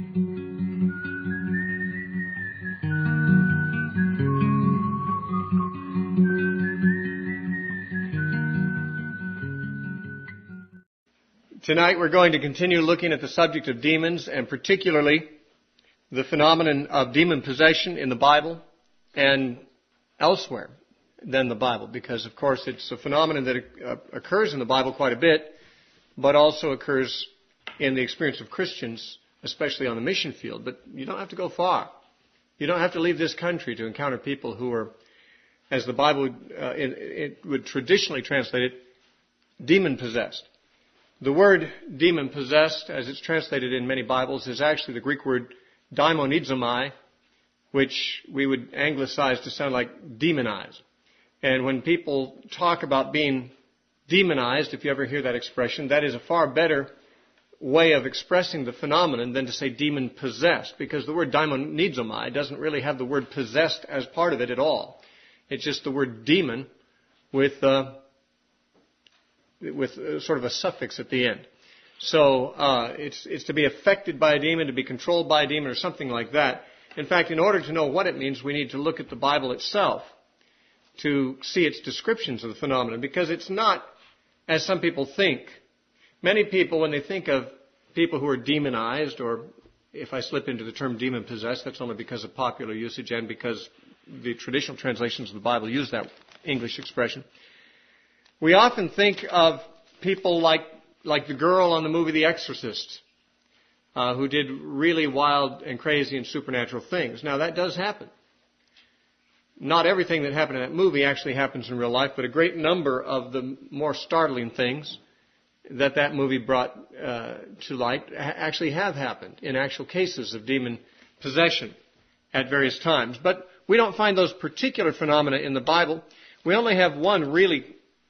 Tonight we're going to continue looking at the subject of demons, and particularly the phenomenon of demon possession in the Bible and elsewhere than the Bible, because of course it's a phenomenon that occurs in the Bible quite a bit, but also occurs in the experience of Christians, especially on the mission field. But you don't have to go far. You don't have to leave this country to encounter people who are, as the Bible would traditionally translate it, demon-possessed. The word demon-possessed, as it's translated in many Bibles, is actually the Greek word daimonizomai, which we would anglicize to sound like demonize. And when people talk about being demonized, if you ever hear that expression, that is a far better way of expressing the phenomenon than to say demon-possessed, because the word daimonizomai doesn't really have the word possessed as part of it at all. It's just the word demon with sort of a suffix at the end. So it's to be affected by a demon, to be controlled by a demon, or something like that. In fact, in order to know what it means, we need to look at the Bible itself to see its descriptions of the phenomenon, because it's not as some people think. Many people, when they think of people who are demonized, or if I slip into the term demon-possessed, that's only because of popular usage and because the traditional translations of the Bible use that English expression. We often think of people like the girl on the movie The Exorcist, who did really wild and crazy and supernatural things. Now, that does happen. Not everything that happened in that movie actually happens in real life, but a great number of the more startling things that movie brought to light actually have happened in actual cases of demon possession at various times. But we don't find those particular phenomena in the Bible. We only have one really,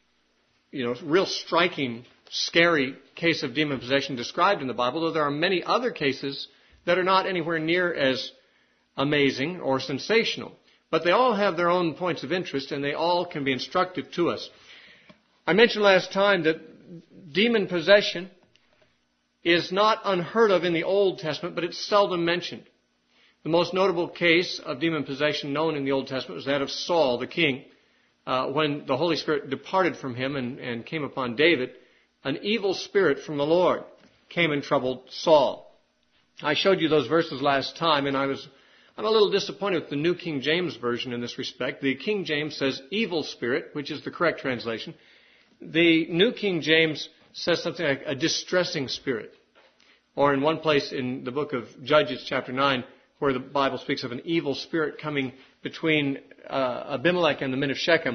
real striking, scary case of demon possession described in the Bible, though there are many other cases that are not anywhere near as amazing or sensational. But they all have their own points of interest, and they all can be instructive to us. I mentioned last time that demon possession is not unheard of in the Old Testament, but it's seldom mentioned. The most notable case of demon possession known in the Old Testament was that of Saul, the king. When the Holy Spirit departed from him and came upon David, an evil spirit from the Lord came and troubled Saul. I showed you those verses last time, and I'm a little disappointed with the New King James Version in this respect. The King James says evil spirit, which is the correct translation. The New King James says something like a distressing spirit. Or in one place in the book of Judges, chapter 9, where the Bible speaks of an evil spirit coming between Abimelech and the men of Shechem.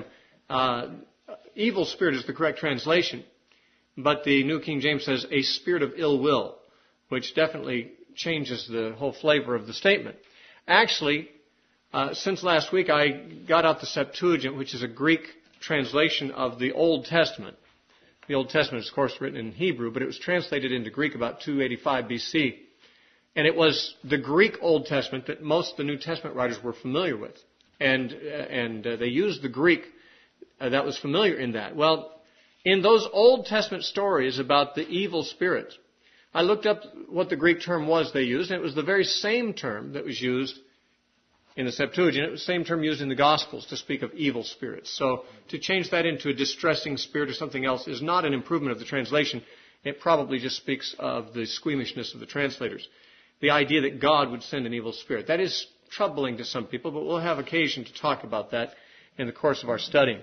Evil spirit is the correct translation. But the New King James says a spirit of ill will, which definitely changes the whole flavor of the statement. Actually, since last week, I got out the Septuagint, which is a Greek translation of the Old Testament. The Old Testament is, of course, written in Hebrew, but it was translated into Greek about 285 BC. And it was the Greek Old Testament that most of the New Testament writers were familiar with. And they used the Greek that was familiar in that. Well, in those Old Testament stories about the evil spirit, I looked up what the Greek term was they used, and it was the very same term that was used in the Septuagint. It was the same term used in the Gospels to speak of evil spirits. So to change that into a distressing spirit or something else is not an improvement of the translation. It probably just speaks of the squeamishness of the translators. The idea that God would send an evil spirit. That is troubling to some people, but we'll have occasion to talk about that in the course of our study.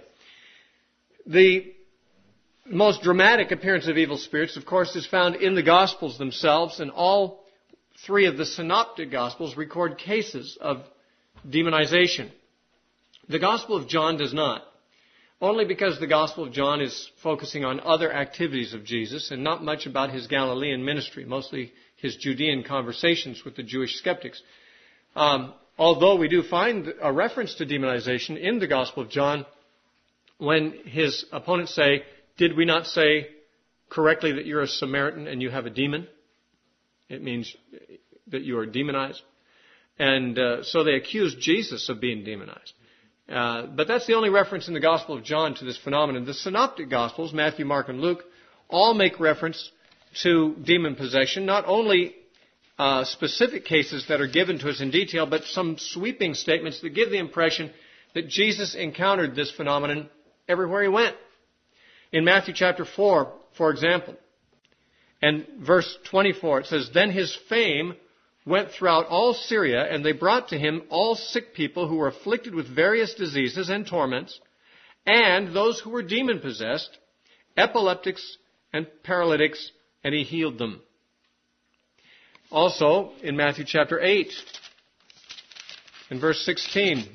The most dramatic appearance of evil spirits, of course, is found in the Gospels themselves, and all three of the synoptic Gospels record cases of demonization. The Gospel of John does not, only because the Gospel of John is focusing on other activities of Jesus and not much about his Galilean ministry, mostly his Judean conversations with the Jewish skeptics. Although we do find a reference to demonization in the Gospel of John when his opponents say, "Did we not say correctly that you're a Samaritan and you have a demon?" It means that you are demonized. And so they accused Jesus of being demonized. But that's the only reference in the Gospel of John to this phenomenon. The Synoptic Gospels, Matthew, Mark, and Luke, all make reference to demon possession, not only specific cases that are given to us in detail, but some sweeping statements that give the impression that Jesus encountered this phenomenon everywhere he went. In Matthew chapter 4, for example, and verse 24, it says, "Then his fame went throughout all Syria, and they brought to him all sick people who were afflicted with various diseases and torments, and those who were demon-possessed, epileptics and paralytics, and he healed them." Also, in Matthew chapter 8, in verse 16,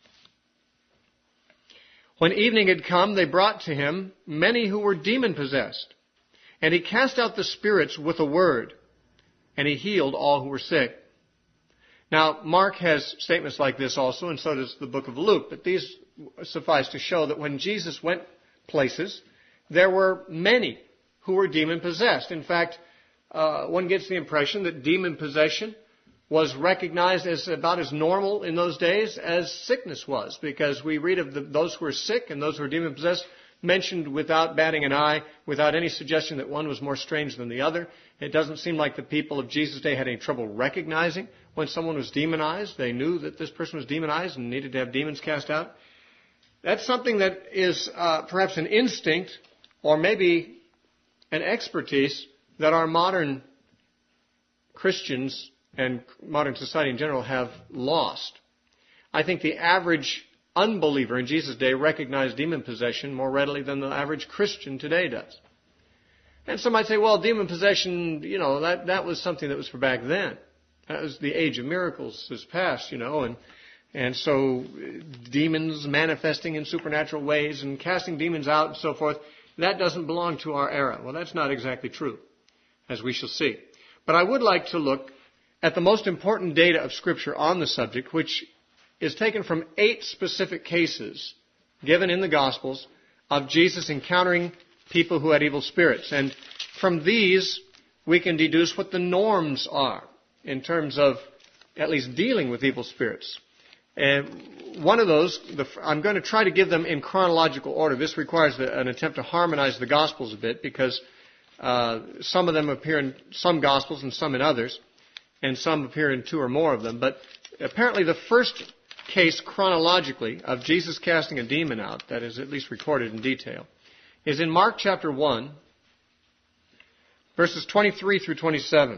"When evening had come, they brought to him many who were demon-possessed, and he cast out the spirits with a word, and he healed all who were sick." Now, Mark has statements like this also, and so does the book of Luke, but these suffice to show that when Jesus went places, there were many who were demon-possessed. In fact, one gets the impression that demon possession was recognized as about as normal in those days as sickness was, because we read of those who were sick and those who were demon-possessed mentioned without batting an eye, without any suggestion that one was more strange than the other. It doesn't seem like the people of Jesus' day had any trouble recognizing when someone was demonized. They knew that this person was demonized and needed to have demons cast out. That's something that is perhaps an instinct or maybe an expertise that our modern Christians and modern society in general have lost. I think the average unbeliever in Jesus' day recognized demon possession more readily than the average Christian today does. And some might say, well, demon possession, that was something that was for back then. That was the age of miracles has passed, and so demons manifesting in supernatural ways and casting demons out and so forth, that doesn't belong to our era. Well, that's not exactly true, as we shall see. But I would like to look at the most important data of Scripture on the subject, which is taken from 8 specific cases given in the Gospels of Jesus encountering people who had evil spirits. And from these, we can deduce what the norms are in terms of at least dealing with evil spirits. And one of those, I'm going to try to give them in chronological order. This requires an attempt to harmonize the Gospels a bit, because some of them appear in some Gospels and some in others, and some appear in 2 or more of them. But apparently the first case chronologically of Jesus casting a demon out, that is at least recorded in detail, is in Mark chapter 1, verses 23 through 27.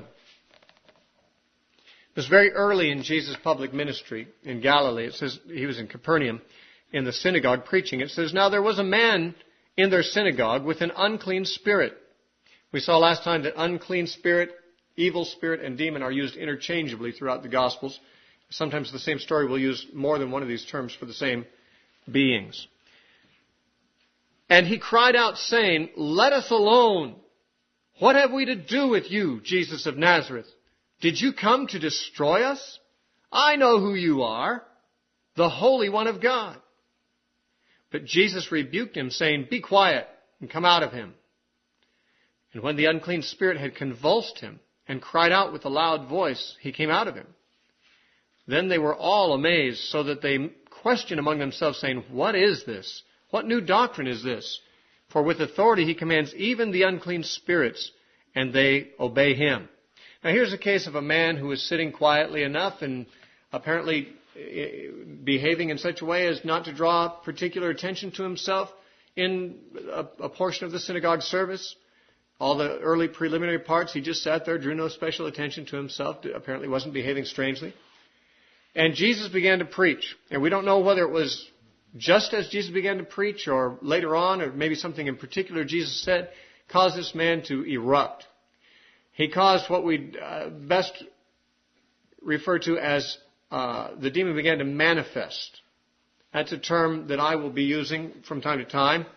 It was very early in Jesus' public ministry in Galilee. It says he was in Capernaum in the synagogue preaching. It says, "Now there was a man in their synagogue with an unclean spirit." We saw last time that unclean spirit, evil spirit, and demon are used interchangeably throughout the Gospels. Sometimes the same story will use more than one of these terms for the same beings. "And he cried out, saying, 'Let us alone. What have we to do with you, Jesus of Nazareth? Did you come to destroy us? I know who you are, the Holy One of God.' But Jesus rebuked him, saying, 'Be quiet, and come out of him.' And when the unclean spirit had convulsed him and cried out with a loud voice, he came out of him. Then they were all amazed, so that they questioned among themselves, saying, 'What is this? What new doctrine is this? For with authority he commands even the unclean spirits, and they obey him.'" Now here's a case of a man who is sitting quietly enough and apparently behaving in such a way as not to draw particular attention to himself in a portion of the synagogue service. All the early preliminary parts, he just sat there, drew no special attention to himself, apparently wasn't behaving strangely. And Jesus began to preach. And we don't know whether it was just as Jesus began to preach or later on, or maybe something in particular Jesus said, caused this man to erupt. He caused what we best refer to as the demon began to manifest. That's a term that I will be using from time to time.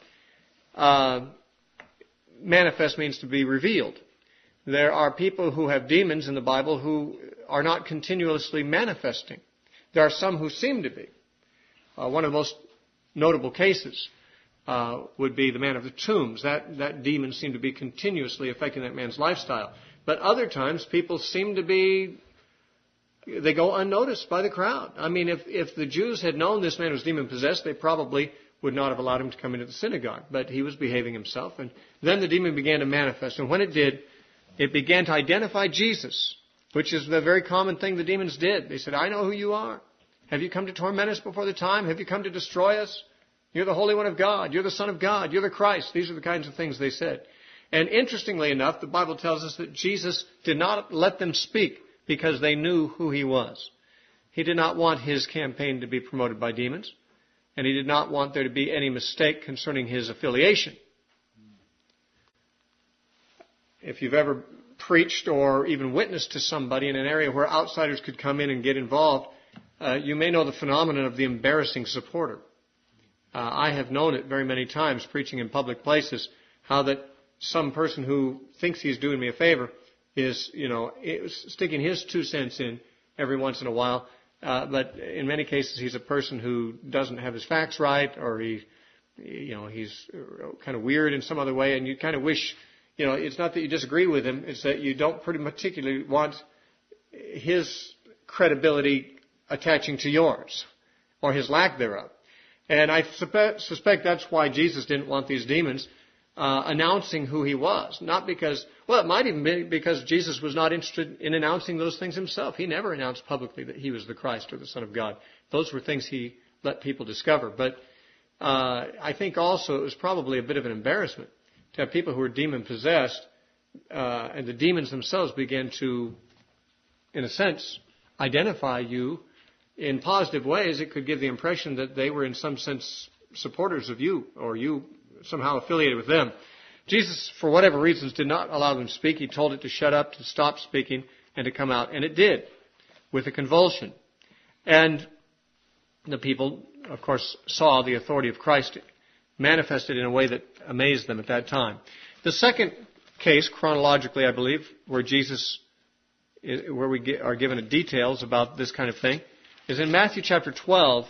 Manifest means to be revealed. There are people who have demons in the Bible who are not continuously manifesting. There are some who seem to be. One of the most notable cases would be the man of the tombs. That demon seemed to be continuously affecting that man's lifestyle. But other times, people seem to be, they go unnoticed by the crowd. I mean, if the Jews had known this man was demon-possessed, they probably would not have allowed him to come into the synagogue. But he was behaving himself. And then the demon began to manifest. And when it did, it began to identify Jesus which is the very common thing the demons did. They said, I know who you are. Have you come to torment us before the time? Have you come to destroy us? You're the Holy One of God. You're the Son of God. You're the Christ. These are the kinds of things they said. And interestingly enough, the Bible tells us that Jesus did not let them speak because they knew who he was. He did not want his campaign to be promoted by demons, and he did not want there to be any mistake concerning his affiliation. If you've ever preached or even witnessed to somebody in an area where outsiders could come in and get involved, you may know the phenomenon of the embarrassing supporter. I have known it very many times preaching in public places, how that some person who thinks he's doing me a favor is, sticking his 2 cents in every once in a while. But in many cases, he's a person who doesn't have his facts right, or he's kind of weird in some other way, and you kind of wish, it's not that you disagree with him, it's that you don't pretty particularly want his credibility attaching to yours, or his lack thereof. And I suspect that's why Jesus didn't want these demons announcing who he was. Not because, it might even be because Jesus was not interested in announcing those things himself. He never announced publicly that he was the Christ or the Son of God. Those were things he let people discover. But I think also it was probably a bit of an embarrassment to have people who were demon-possessed, and the demons themselves began to, in a sense, identify you in positive ways. It could give the impression that they were in some sense supporters of you, or you somehow affiliated with them. Jesus, for whatever reasons, did not allow them to speak. He told it to shut up, to stop speaking, and to come out. And it did, with a convulsion. And the people, of course, saw the authority of Christ manifested in a way that amazed them at that time. The second case, chronologically, I believe, where we are given details about this kind of thing, is in Matthew chapter 12.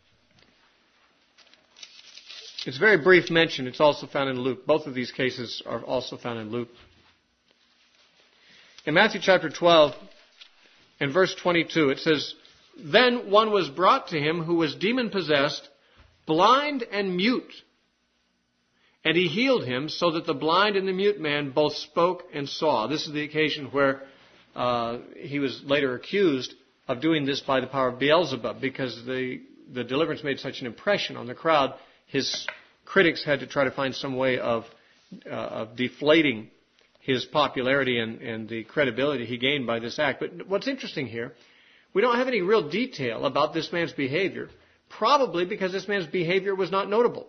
It's a very brief mention. It's also found in Luke. Both of these cases are also found in Luke. In Matthew chapter 12, in verse 22, it says, Then one was brought to him who was demon-possessed, blind and mute. And he healed him so that the blind and the mute man both spoke and saw. This is the occasion where he was later accused of doing this by the power of Beelzebub, because the deliverance made such an impression on the crowd. His critics had to try to find some way of deflating his popularity and the credibility he gained by this act. But what's interesting here, we don't have any real detail about this man's behavior, probably because this man's behavior was not notable.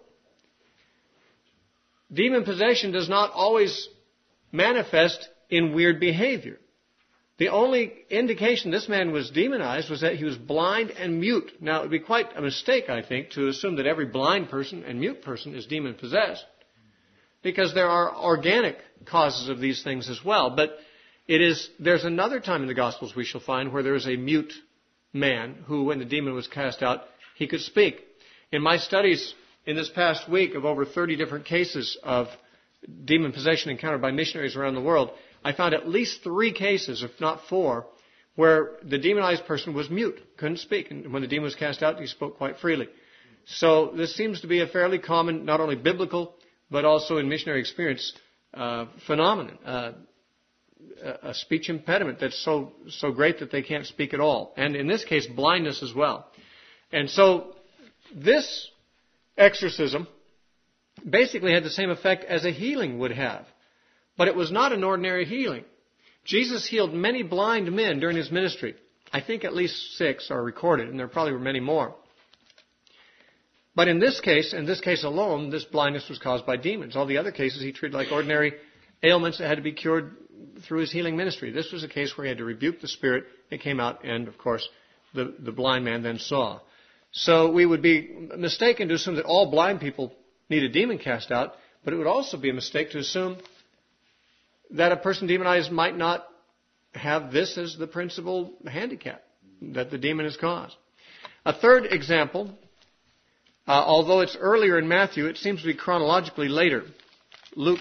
Demon possession does not always manifest in weird behavior. The only indication this man was demonized was that he was blind and mute. Now, it would be quite a mistake, I think, to assume that every blind person and mute person is demon-possessed, because there are organic causes of these things as well. But there's another time in the Gospels we shall find where there is a mute man who, when the demon was cast out, he could speak. In my studies in this past week of over 30 different cases of demon possession encountered by missionaries around the world, I found at least 3 cases, if not 4, where the demonized person was mute, couldn't speak. And when the demon was cast out, he spoke quite freely. So this seems to be a fairly common, not only biblical, but also in missionary experience, phenomenon. A speech impediment that's so great that they can't speak at all. And in this case, blindness as well. And so this exorcism basically had the same effect as a healing would have. But it was not an ordinary healing. Jesus healed many blind men during his ministry. I think at least 6 are recorded, and there probably were many more. But in this case alone, this blindness was caused by demons. All the other cases he treated like ordinary ailments that had to be cured through his healing ministry. This was a case where he had to rebuke the spirit. It came out, and of course, the blind man then saw. So we would be mistaken to assume that all blind people need a demon cast out, but it would also be a mistake to assume that a person demonized might not have this as the principal handicap that the demon has caused. A third example, although it's earlier in Matthew, it seems to be chronologically later. Luke,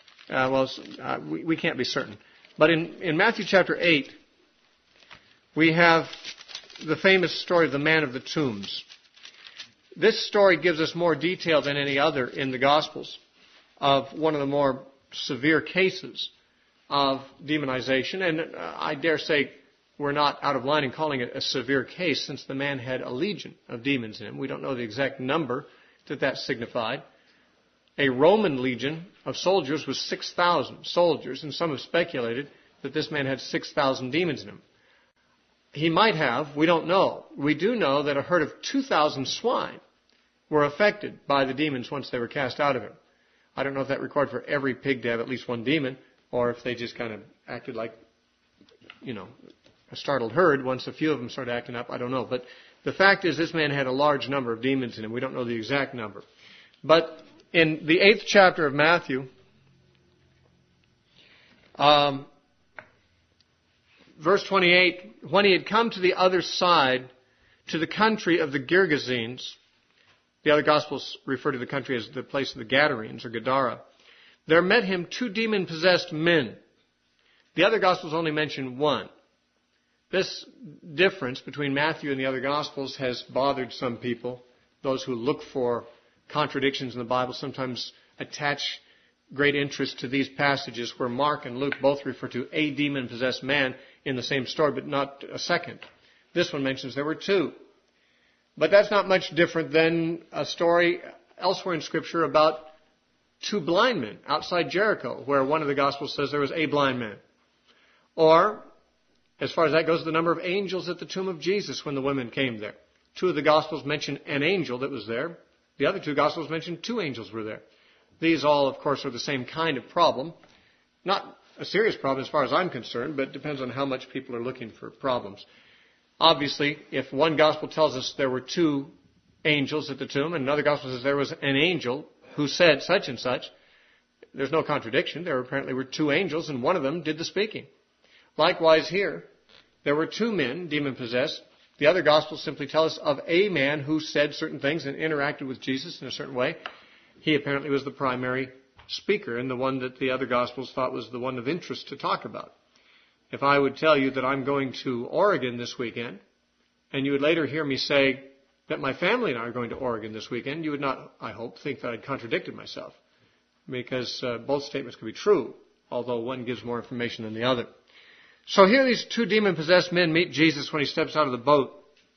we can't be certain. But in Matthew chapter 8, we have the famous story of the man of the tombs. This story gives us more detail than any other in the Gospels of one of the more severe cases of demonization, and I dare say we're not out of line in calling it a severe case, since the man had a legion of demons in him. We don't know the exact number that signified. A Roman legion of soldiers was 6,000 soldiers, and some have speculated that this man had 6,000 demons in him. He might have, we don't know. We do know that a herd of 2,000 swine were affected by the demons once they were cast out of him. I don't know if that required for every pig to have at least one demon, or if they just kind of acted like, a startled herd once a few of them started acting up. I don't know. But the fact is, this man had a large number of demons in him. We don't know the exact number. But in the 8th chapter of Matthew, verse 28, when he had come to the other side, to the country of the Gergesenes, the other Gospels refer to the country as the place of the Gadarenes or Gadara, there met him 2 demon-possessed men. The other Gospels only mention one. This difference between Matthew and the other Gospels has bothered some people. Those who look for contradictions in the Bible sometimes attach great interest to these passages where Mark and Luke both refer to a demon-possessed man in the same story, but not a second. This one mentions there were 2. But that's not much different than a story elsewhere in Scripture about 2 blind men outside Jericho, where one of the Gospels says there was a blind man. Or, as far as that goes, the number of angels at the tomb of Jesus when the women came there. 2 of the Gospels mention an angel that was there. The other 2 Gospels mention 2 angels were there. These all, of course, are the same kind of problem. Not a serious problem as far as I'm concerned, but it depends on how much people are looking for problems. Obviously, if one Gospel tells us there were 2 angels at the tomb, and another Gospel says there was an angel who said such and such, there's no contradiction. There apparently were 2 angels, and one of them did the speaking. Likewise here, there were 2 men demon-possessed. The other Gospels simply tell us of a man who said certain things and interacted with Jesus in a certain way. He apparently was the primary speaker and the one that the other Gospels thought was the one of interest to talk about. If I would tell you that I'm going to Oregon this weekend, and you would later hear me say that my family and I are going to Oregon this weekend, you would not, I hope, think that I'd contradicted myself, because both statements could be true, although one gives more information than the other. So here these 2 demon-possessed men meet Jesus when he steps out of the boat.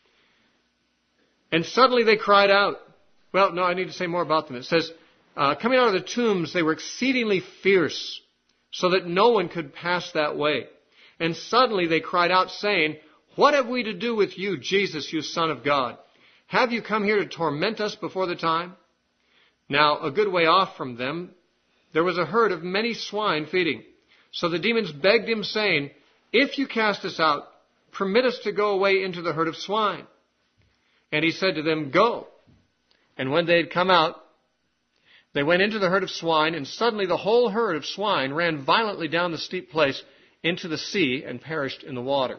And suddenly they cried out. Well, no, I need to say more about them. It says, coming out of the tombs, they were exceedingly fierce, so that no one could pass that way. And suddenly they cried out, saying, what have we to do with you, Jesus, you Son of God? Have you come here to torment us before the time? Now, a good way off from them, there was a herd of many swine feeding. So the demons begged him, saying, if you cast us out, permit us to go away into the herd of swine. And he said to them, go. And when they had come out, they went into the herd of swine, and suddenly the whole herd of swine ran violently down the steep place into the sea and perished in the water.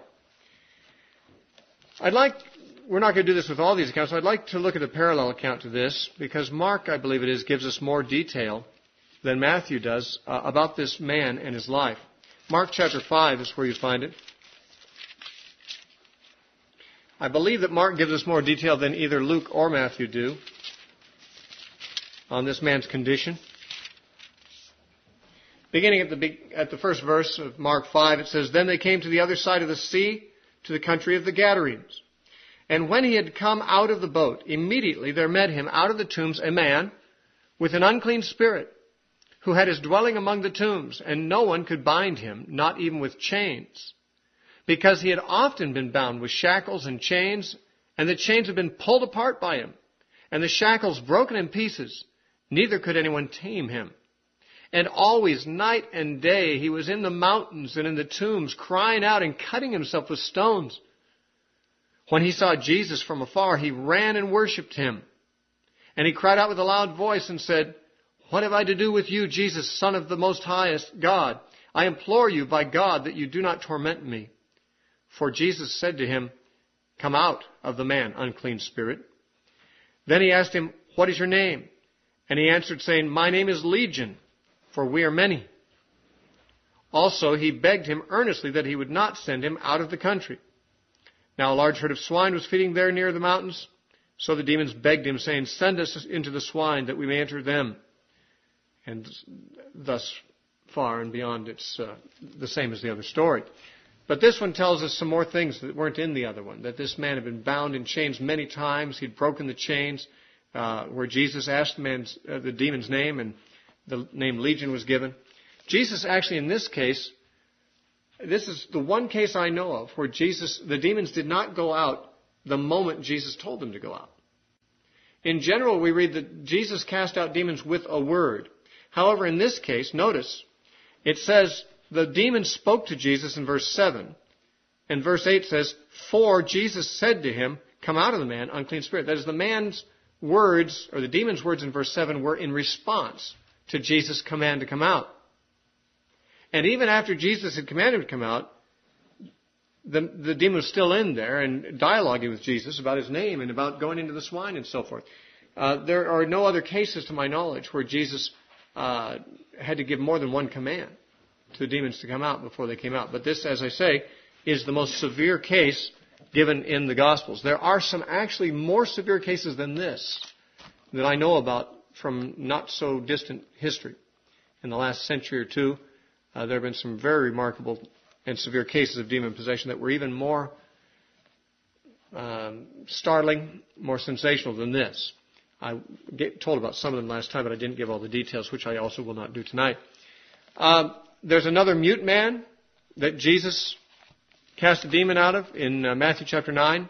We're not going to do this with all these accounts, so I'd like to look at a parallel account to this, because Mark, I believe it is, gives us more detail than Matthew does about this man and his life. Mark chapter 5 is where you find it. I believe that Mark gives us more detail than either Luke or Matthew do on this man's condition. Beginning at the first verse of Mark 5, it says, then they came to the other side of the sea, to the country of the Gadarenes. And when he had come out of the boat, immediately there met him out of the tombs a man with an unclean spirit, who had his dwelling among the tombs, and no one could bind him, not even with chains, because he had often been bound with shackles and chains, and the chains had been pulled apart by him, and the shackles broken in pieces. Neither could anyone tame him. And always, night and day, he was in the mountains and in the tombs, crying out and cutting himself with stones. When he saw Jesus from afar, he ran and worshipped him. And he cried out with a loud voice and said, what have I to do with you, Jesus, Son of the Most Highest God? I implore you by God that you do not torment me. For Jesus said to him, come out of the man, unclean spirit. Then he asked him, what is your name? And he answered, saying, my name is Legion, for we are many. Also he begged him earnestly that he would not send him out of the country. Now a large herd of swine was feeding there near the mountains. So the demons begged him, saying, send us into the swine that we may enter them. And thus far and beyond. It's the same as the other story. But this one tells us some more things that weren't in the other one. That this man had been bound in chains many times. He'd broken the chains, where Jesus asked the demon's name, and the name Legion was given. Jesus actually, in this case, this is the one case I know of where the demons did not go out the moment Jesus told them to go out. In general, we read that Jesus cast out demons with a word. However, in this case, notice, it says the demons spoke to Jesus in verse 7. And verse 8 says, "For Jesus said to him, 'Come out of the man, unclean spirit.'" That is, the man's words, or the demon's words in verse 7, were in response to Jesus' command to come out. And even after Jesus had commanded him to come out, the demon was still in there and dialoguing with Jesus about his name and about going into the swine and so forth. There are no other cases, to my knowledge, where Jesus had to give more than one command to the demons to come out before they came out. But this, as I say, is the most severe case given in the Gospels. There are some actually more severe cases than this that I know about from not so distant history. In the last century or two, there have been some very remarkable and severe cases of demon possession that were even more startling, more sensational than this. I told about some of them last time, but I didn't give all the details, which I also will not do tonight. There's another mute man that Jesus cast a demon out of in Matthew chapter 9.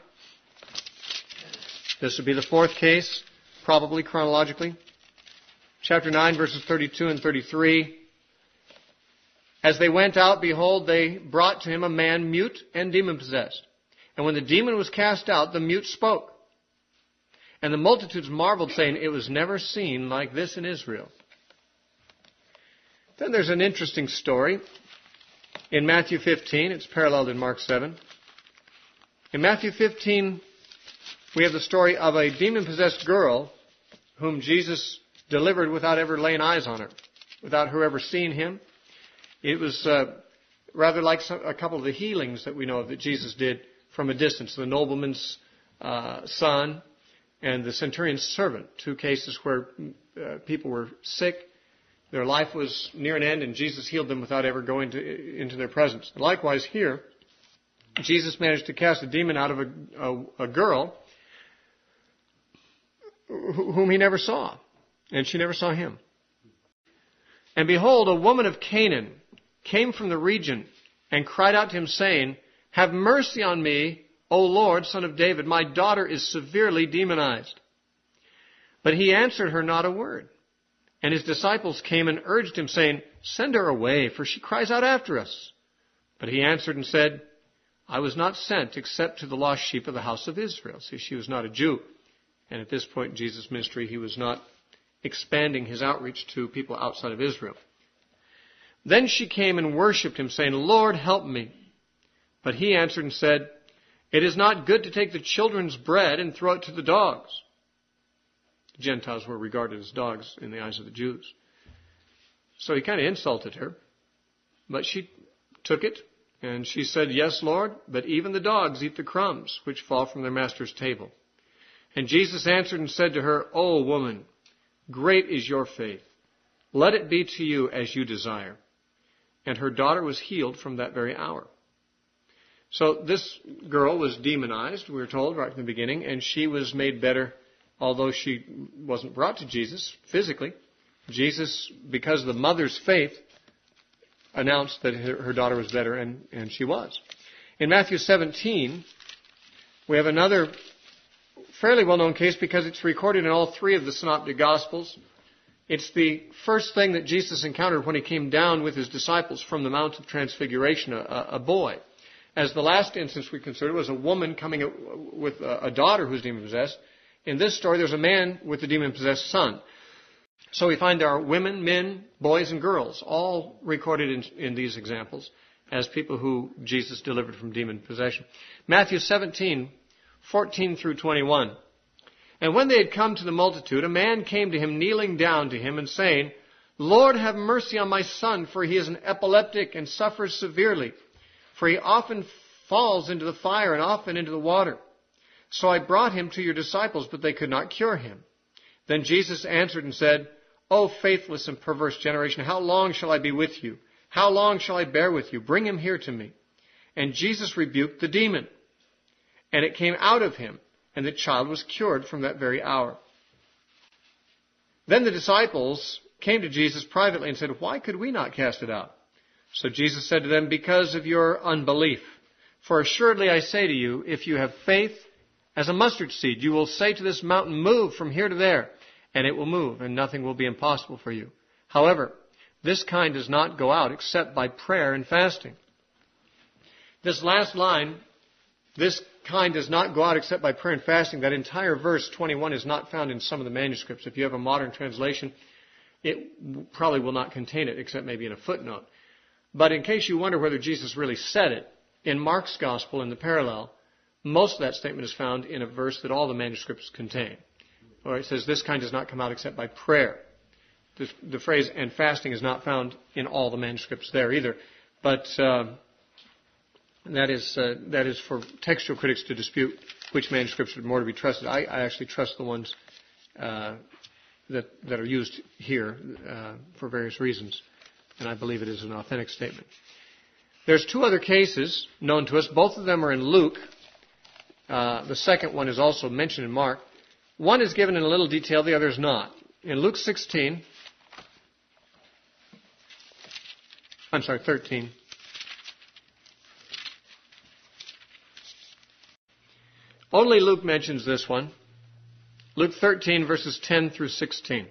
This would be the fourth case, probably chronologically. Chapter 9, verses 32 and 33. "As they went out, behold, they brought to him a man mute and demon-possessed. And when the demon was cast out, the mute spoke. And the multitudes marveled, saying, 'It was never seen like this in Israel.'" Then there's an interesting story in Matthew 15. It's paralleled in Mark 7. In Matthew 15, we have the story of a demon-possessed girl whom Jesus delivered without ever laying eyes on her, without her ever seeing him. It was rather like a couple of the healings that we know of that Jesus did from a distance. The nobleman's son and the centurion's servant, two cases where people were sick. Their life was near an end, and Jesus healed them without ever going into their presence. And likewise here, Jesus managed to cast a demon out of a girl whom he never saw, and she never saw him. "And behold, a woman of Canaan came from the region and cried out to him, saying, 'Have mercy on me, O Lord, Son of David. My daughter is severely demonized.' But he answered her not a word. And his disciples came and urged him, saying, 'Send her away, for she cries out after us.' But he answered and said, 'I was not sent except to the lost sheep of the house of Israel.'" See, she was not a Jew. And at this point in Jesus' ministry, he was not expanding his outreach to people outside of Israel. "Then she came and worshipped him, saying, 'Lord, help me.' But he answered and said, 'It is not good to take the children's bread and throw it to the dogs.'" The Gentiles were regarded as dogs in the eyes of the Jews. So he kind of insulted her. But she took it, and she said, "Yes, Lord, but even the dogs eat the crumbs which fall from their master's table." And Jesus answered and said to her, "O woman, great is your faith. Let it be to you as you desire." And her daughter was healed from that very hour. So this girl was demonized, we were told right from the beginning, and she was made better, although she wasn't brought to Jesus physically. Jesus, because of the mother's faith, announced that her daughter was better, and she was. In Matthew 17, we have another fairly well-known case because it's recorded in all three of the Synoptic Gospels. It's the first thing that Jesus encountered when he came down with his disciples from the Mount of Transfiguration, a boy. As the last instance we considered was a woman coming with a daughter who's demon-possessed. In this story, there's a man with a demon-possessed son. So we find there are women, men, boys, and girls, all recorded in these examples as people who Jesus delivered from demon possession. Matthew 17, 14 through 21. "And when they had come to the multitude, a man came to him, kneeling down to him and saying, 'Lord, have mercy on my son, for he is an epileptic and suffers severely. For he often falls into the fire and often into the water. So I brought him to your disciples, but they could not cure him.' Then Jesus answered and said, O faithless and perverse generation, how long shall I be with you? How long shall I bear with you? Bring him here to me. And Jesus rebuked the demon, and it came out of him, and the child was cured from that very hour. Then the disciples came to Jesus privately and said, Why could we not cast it out? So Jesus said to them, Because of your unbelief. For assuredly I say to you, if you have faith as a mustard seed, you will say to this mountain, Move from here to there, and it will move, and nothing will be impossible for you. However, this kind does not go out except by prayer and fasting. This last line, this kind does not go out except by prayer and fasting, that entire verse 21 is not found in some of the manuscripts. If you have a modern translation, it probably will not contain it, except maybe in a footnote. But in case you wonder whether Jesus really said it, in Mark's Gospel, in the parallel, most of that statement is found in a verse that all the manuscripts contain. Or it says, this kind does not come out except by prayer. The phrase, and fasting, is not found in all the manuscripts there either. But that is for textual critics to dispute which manuscripts are more to be trusted. I actually trust the ones that are used here for various reasons. And I believe it is an authentic statement. There's two other cases known to us. Both of them are in Luke. The second one is also mentioned in Mark. One is given in a little detail, the other is not. In Luke 13. Only Luke mentions this one. Luke 13, verses 10 through 16. It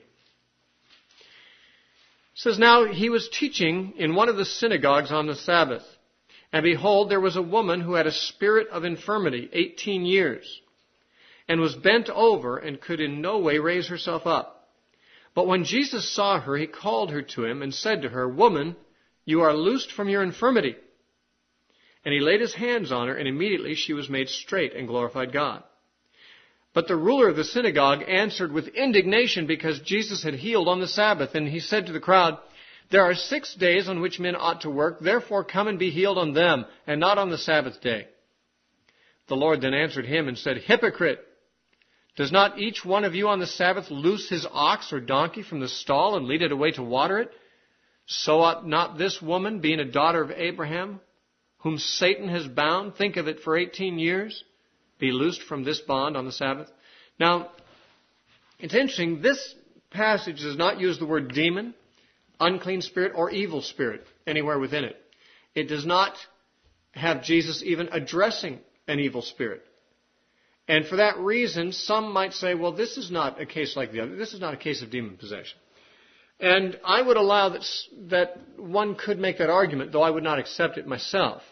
says, Now he was teaching in one of the synagogues on the Sabbath. And behold, there was a woman who had a spirit of infirmity 18 years, and was bent over and could in no way raise herself up. But when Jesus saw her, he called her to him and said to her, Woman, you are loosed from your infirmity. And he laid his hands on her, and immediately she was made straight and glorified God. But the ruler of the synagogue answered with indignation because Jesus had healed on the Sabbath. And he said to the crowd, There are 6 days on which men ought to work. Therefore come and be healed on them, and not on the Sabbath day. The Lord then answered him and said, Hypocrite! Does not each one of you on the Sabbath loose his ox or donkey from the stall and lead it away to water it? So ought not this woman, being a daughter of Abraham, whom Satan has bound, think of it, for 18 years, be loosed from this bond on the Sabbath? Now, it's interesting, this passage does not use the word demon, unclean spirit, or evil spirit anywhere within it. It does not have Jesus even addressing an evil spirit. And for that reason, some might say, well, this is not a case like the other. This is not a case of demon possession. And I would allow that one could make that argument, though I would not accept it myself.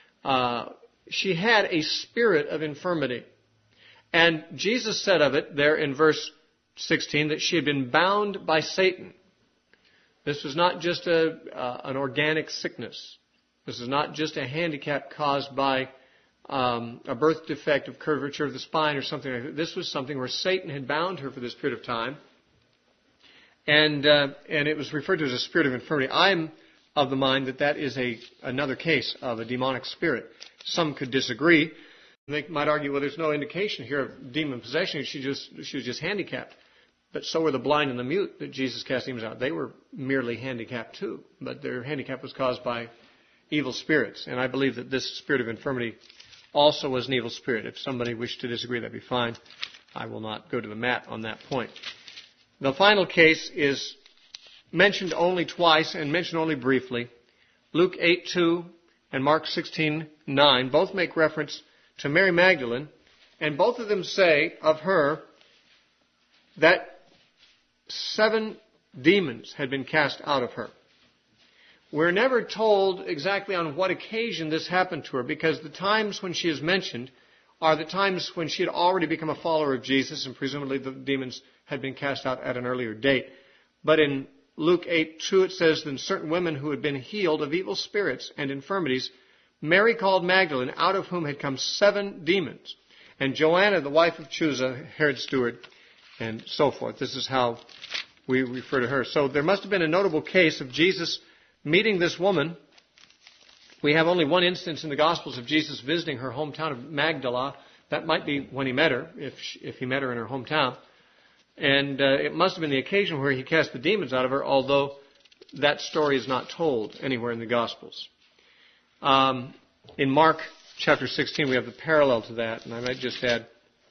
She had a spirit of infirmity. And Jesus said of it there in verse 16 that she had been bound by Satan. This was not just an organic sickness. This is not just a handicap caused by a birth defect of curvature of the spine or something like that. This was something where Satan had bound her for this period of time. And it was referred to as a spirit of infirmity. I'm of the mind that is another case of a demonic spirit. Some could disagree. They might argue, well, there's no indication here of demon possession. She was just handicapped. But so were the blind and the mute that Jesus cast demons out. They were merely handicapped too. But their handicap was caused by evil spirits. And I believe that this spirit of infirmity also was an evil spirit. If somebody wished to disagree, that'd be fine. I will not go to the mat on that point. The final case is mentioned only twice and mentioned only briefly. Luke 8:2 and Mark 16:9 both make reference to Mary Magdalene, and both of them say of her that 7 demons had been cast out of her. We're never told exactly on what occasion this happened to her, because the times when she is mentioned are the times when she had already become a follower of Jesus, and presumably the demons had been cast out at an earlier date. But in Luke 8:2 it says, Then certain women who had been healed of evil spirits and infirmities, Mary called Magdalene, out of whom had come 7 demons, and Joanna, the wife of Chuza, Herod's steward, and so forth. This is how we refer to her. So there must have been a notable case of Jesus meeting this woman. We have only one instance in the Gospels of Jesus visiting her hometown of Magdala. That might be when he met her, if he met her in her hometown. And it must have been the occasion where he cast the demons out of her, although that story is not told anywhere in the Gospels. In Mark chapter 16, we have the parallel to that, and I might just add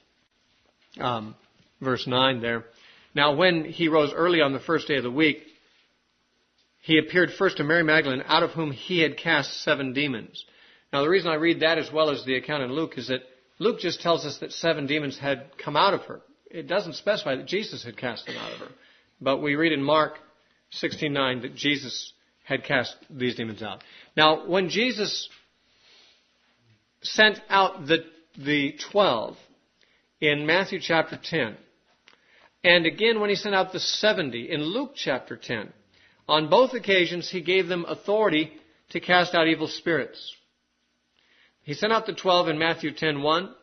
verse 9 there. Now, when he rose early on the first day of the week, he appeared first to Mary Magdalene, out of whom he had cast 7 demons. Now, the reason I read that as well as the account in Luke is that Luke just tells us that 7 demons had come out of her. It doesn't specify that Jesus had cast them out of her. But we read in Mark 16:9 that Jesus had cast these demons out. Now, when Jesus sent out the 12 in Matthew chapter 10, and again when he sent out the 70 in Luke chapter 10, on both occasions he gave them authority to cast out evil spirits. He sent out the 12 in Matthew 10:1.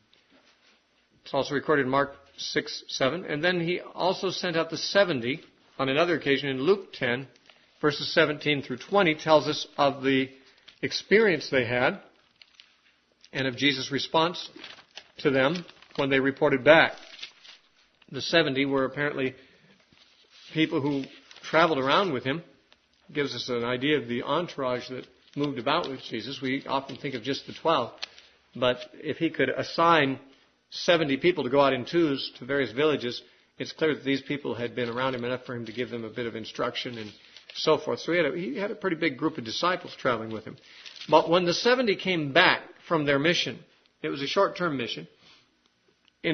It's also recorded in Mark 6:7. And then he also sent out the 70 on another occasion in Luke 10, verses 17 through 20, tells us of the experience they had and of Jesus' response to them when they reported back. The 70 were apparently people who traveled around with him. It gives us an idea of the entourage that moved about with Jesus. We often think of just the 12. But if he could assign 70 people to go out in twos to various villages, it's clear that these people had been around him enough for him to give them a bit of instruction and so forth. So he had a pretty big group of disciples traveling with him. But when the 70 came back from their mission, it was a short-term mission. In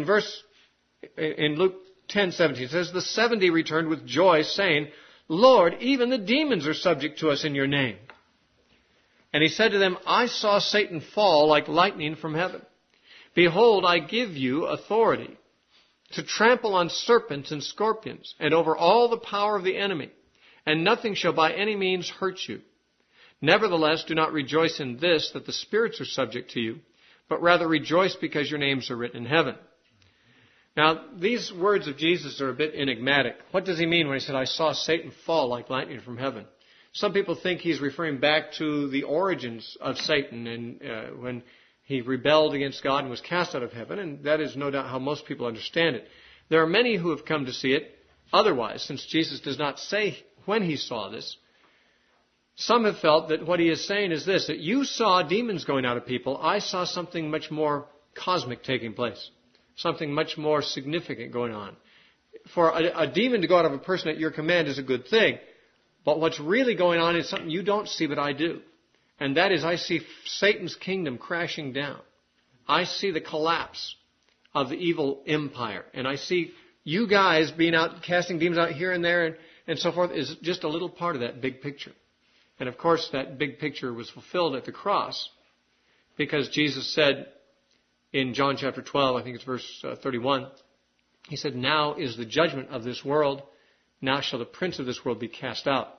Luke 10:17, it says, the 70 returned with joy, saying, Lord, even the demons are subject to us in your name. And he said to them, I saw Satan fall like lightning from heaven. Behold, I give you authority to trample on serpents and scorpions and over all the power of the enemy, and nothing shall by any means hurt you. Nevertheless, do not rejoice in this, that the spirits are subject to you, but rather rejoice because your names are written in heaven. Now, these words of Jesus are a bit enigmatic. What does he mean when he said, I saw Satan fall like lightning from heaven? Some people think he's referring back to the origins of Satan and when he rebelled against God and was cast out of heaven, and that is no doubt how most people understand it. There are many who have come to see it otherwise, since Jesus does not say when he saw this. Some have felt that what he is saying is this, that you saw demons going out of people. I saw something much more cosmic taking place, something much more significant going on. For a demon to go out of a person at your command is a good thing, but what's really going on is something you don't see, but I do. And that is, I see Satan's kingdom crashing down. I see the collapse of the evil empire. And I see you guys being out, casting demons out here and there and so forth is just a little part of that big picture. And of course, that big picture was fulfilled at the cross because Jesus said in John chapter 12, I think it's verse 31, he said, now is the judgment of this world. Now shall the prince of this world be cast out.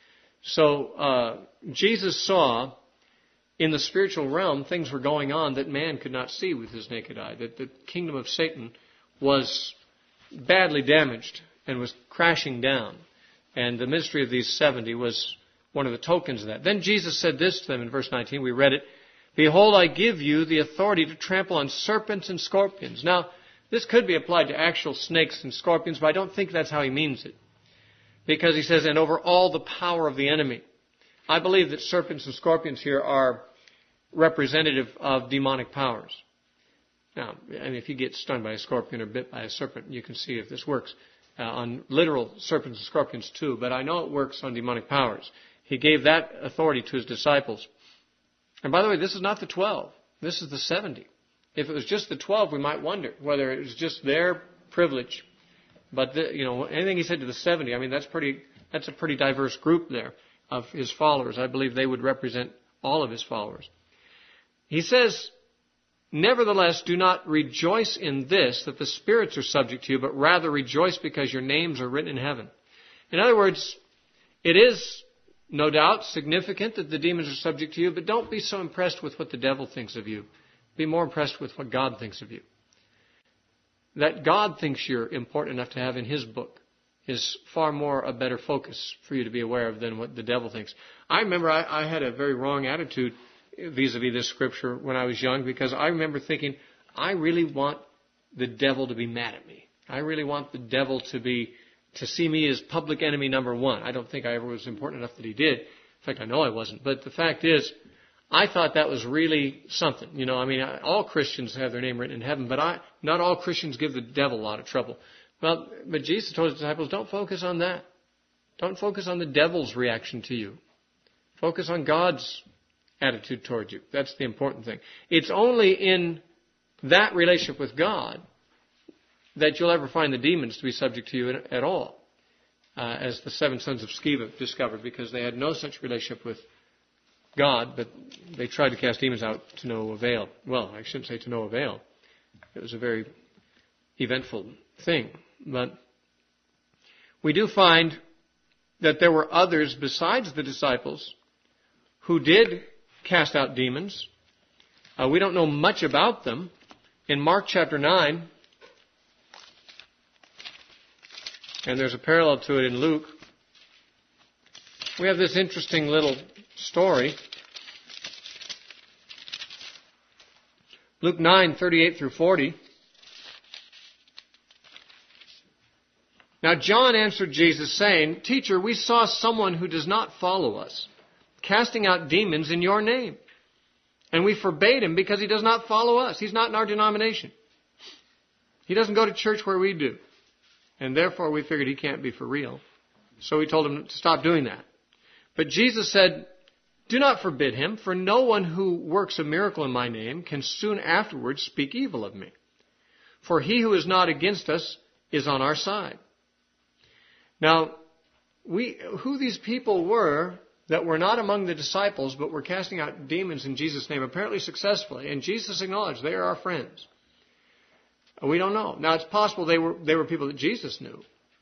So Jesus saw in the spiritual realm things were going on that man could not see with his naked eye, that the kingdom of Satan was badly damaged and was crashing down. And the ministry of these 70 was one of the tokens of that. Then Jesus said this to them in verse 19, we read it, Behold, I give you the authority to trample on serpents and scorpions. Now, this could be applied to actual snakes and scorpions, but I don't think that's how he means it. Because he says, and over all the power of the enemy. I believe that serpents and scorpions here are representative of demonic powers. Now, if you get stung by a scorpion or bit by a serpent, you can see if this works on literal serpents and scorpions too. But I know it works on demonic powers. He gave that authority to his disciples. And by the way, this is not the 12. This is the 70. If it was just the 12, we might wonder whether it was just their privilege. But anything he said to the 70, I mean, that's a pretty diverse group there of his followers. I believe they would represent all of his followers. He says, nevertheless, do not rejoice in this, that the spirits are subject to you, but rather rejoice because your names are written in heaven. In other words, it is no doubt significant that the demons are subject to you, but don't be so impressed with what the devil thinks of you. Be more impressed with what God thinks of you. That God thinks you're important enough to have in his book is far more a better focus for you to be aware of than what the devil thinks. I remember I had a very wrong attitude vis-a-vis this scripture when I was young, because I remember thinking, I really want the devil to be mad at me. I really want the devil to see me as public enemy number one. I don't think I ever was important enough that he did. In fact, I know I wasn't. But the fact is, I thought that was really something. You know, I mean, all Christians have their name written in heaven, but not all Christians give the devil a lot of trouble. Well, but Jesus told his disciples, don't focus on that. Don't focus on the devil's reaction to you. Focus on God's attitude toward you. That's the important thing. It's only in that relationship with God that you'll ever find the demons to be subject to you at all, as the 7 sons of Sceva discovered, because they had no such relationship with God, but they tried to cast demons out to no avail. Well, I shouldn't say to no avail. It was a very eventful thing. But we do find that there were others besides the disciples who did cast out demons. We don't know much about them. In Mark chapter 9, and there's a parallel to it in Luke, we have this interesting little story. Luke 9:38 through 40. Now John answered Jesus, saying, Teacher, we saw someone who does not follow us, casting out demons in your name. And we forbade him because he does not follow us. He's not in our denomination. He doesn't go to church where we do. And therefore we figured he can't be for real. So we told him to stop doing that. But Jesus said, Do not forbid him, for no one who works a miracle in my name can soon afterwards speak evil of me. For he who is not against us is on our side. Now, who these people were that were not among the disciples, but were casting out demons in Jesus' name, apparently successfully, and Jesus acknowledged they are our friends. We don't know. Now, it's possible they were people that Jesus knew.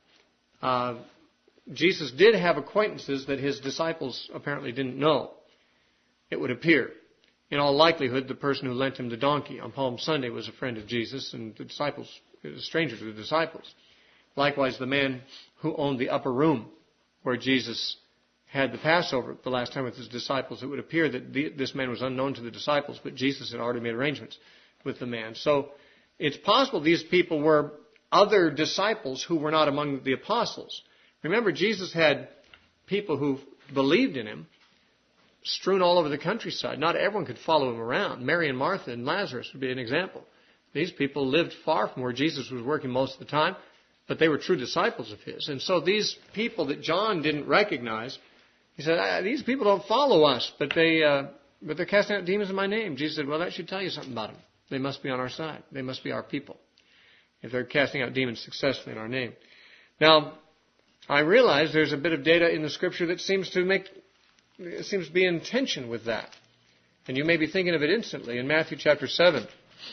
Jesus did have acquaintances that his disciples apparently didn't know, it would appear. In all likelihood, the person who lent him the donkey on Palm Sunday was a friend of Jesus, and the disciples, a stranger to the disciples. Likewise, the man who owned the upper room where Jesus had the Passover the last time with his disciples, it would appear that this man was unknown to the disciples, but Jesus had already made arrangements with the man. So it's possible these people were other disciples who were not among the apostles. Remember, Jesus had people who believed in him strewn all over the countryside. Not everyone could follow him around. Mary and Martha and Lazarus would be an example. These people lived far from where Jesus was working most of the time, but they were true disciples of his. And so these people that John didn't recognize, he said, these people don't follow us, but they're casting out demons in my name. Jesus said, well, that should tell you something about them. They must be on our side. They must be our people if they're casting out demons successfully in our name. Now, I realize there's a bit of data in the Scripture that seems to be in tension with that. And you may be thinking of it instantly in Matthew chapter 7.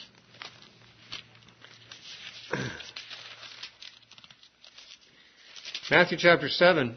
Matthew chapter 7,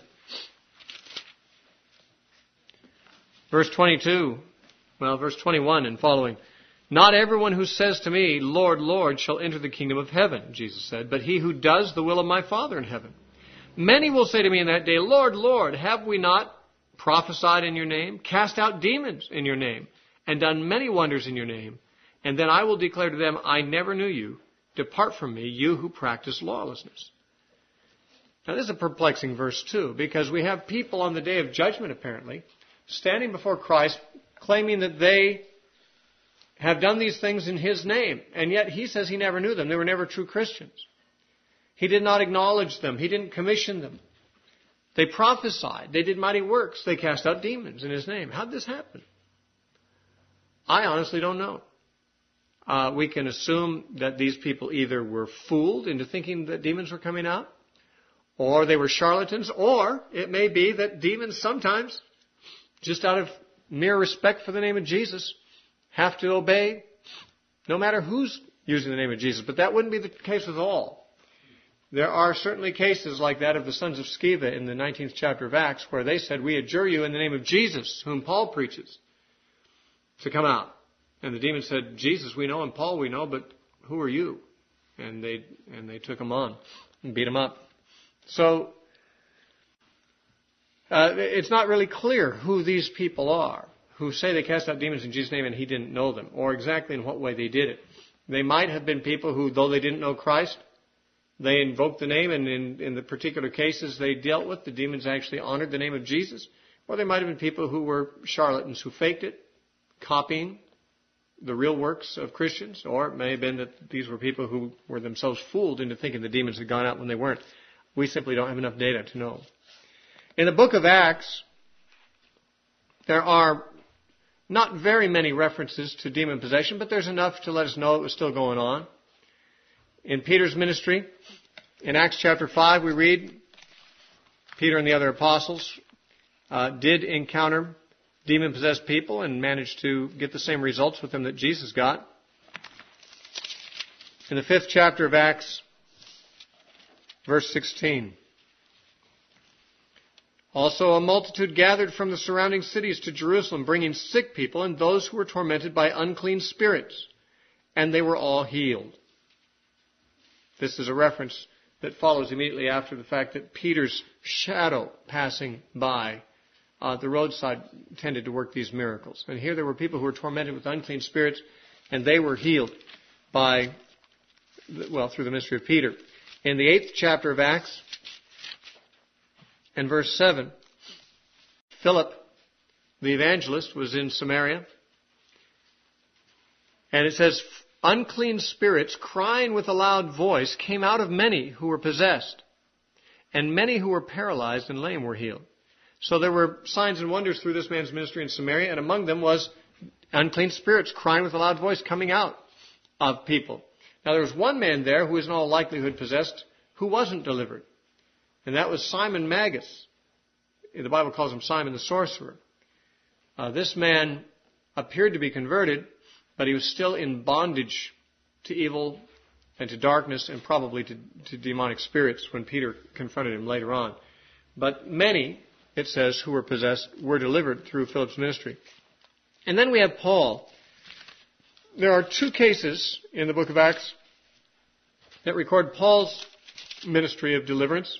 verse 22, verse 21 and following. Not everyone who says to me, Lord, Lord, shall enter the kingdom of heaven, Jesus said, but he who does the will of my Father in heaven. Many will say to me in that day, Lord, Lord, have we not prophesied in your name, cast out demons in your name, and done many wonders in your name? And then I will declare to them, I never knew you. Depart from me, you who practice lawlessness. Now, this is a perplexing verse, too, because we have people on the day of judgment, apparently, standing before Christ, claiming that they have done these things in his name, and yet he says he never knew them. They were never true Christians. He did not acknowledge them. He didn't commission them. They prophesied. They did mighty works. They cast out demons in his name. How did this happen? I honestly don't know. We can assume that these people either were fooled into thinking that demons were coming out, or they were charlatans, or it may be that demons sometimes, just out of mere respect for the name of Jesus, have to obey no matter who's using the name of Jesus. But that wouldn't be the case with all. There are certainly cases like that of the sons of Sceva in the 19th chapter of Acts, where they said, we adjure you in the name of Jesus, whom Paul preaches, to come out. And the demon said, Jesus we know and Paul we know, but who are you? And they took him on and beat him up. So it's not really clear who these people are who say they cast out demons in Jesus' name and he didn't know them, or exactly in what way they did it. They might have been people who, though they didn't know Christ, They invoked the name, and in the particular cases they dealt with, the demons actually honored the name of Jesus. Or there might have been people who were charlatans who faked it, copying the real works of Christians. Or it may have been that these were people who were themselves fooled into thinking the demons had gone out when they weren't. We simply don't have enough data to know. In the book of Acts, there are not very many references to demon possession, but there's enough to let us know it was still going on. In Peter's ministry, in Acts chapter 5, we read, Peter and the other apostles did encounter demon-possessed people and managed to get the same results with them that Jesus got. In the 5th chapter of Acts, verse 16, also a multitude gathered from the surrounding cities to Jerusalem, bringing sick people and those who were tormented by unclean spirits, and they were all healed. This is a reference that follows immediately after the fact that Peter's shadow passing by the roadside tended to work these miracles. And here there were people who were tormented with unclean spirits, and they were healed through the ministry of Peter. In the 8th chapter of Acts, and verse 7, Philip, the evangelist, was in Samaria, and it says, unclean spirits, crying with a loud voice, came out of many who were possessed, and many who were paralyzed and lame were healed. So there were signs and wonders through this man's ministry in Samaria, and among them was unclean spirits crying with a loud voice coming out of people. Now there was one man there who was in all likelihood possessed who wasn't delivered, and that was Simon Magus. The Bible calls him Simon the sorcerer. This man appeared to be converted, but he was still in bondage to evil and to darkness and probably to demonic spirits when Peter confronted him later on. But many, it says, who were possessed were delivered through Philip's ministry. And then we have Paul. There are 2 cases in the book of Acts that record Paul's ministry of deliverance.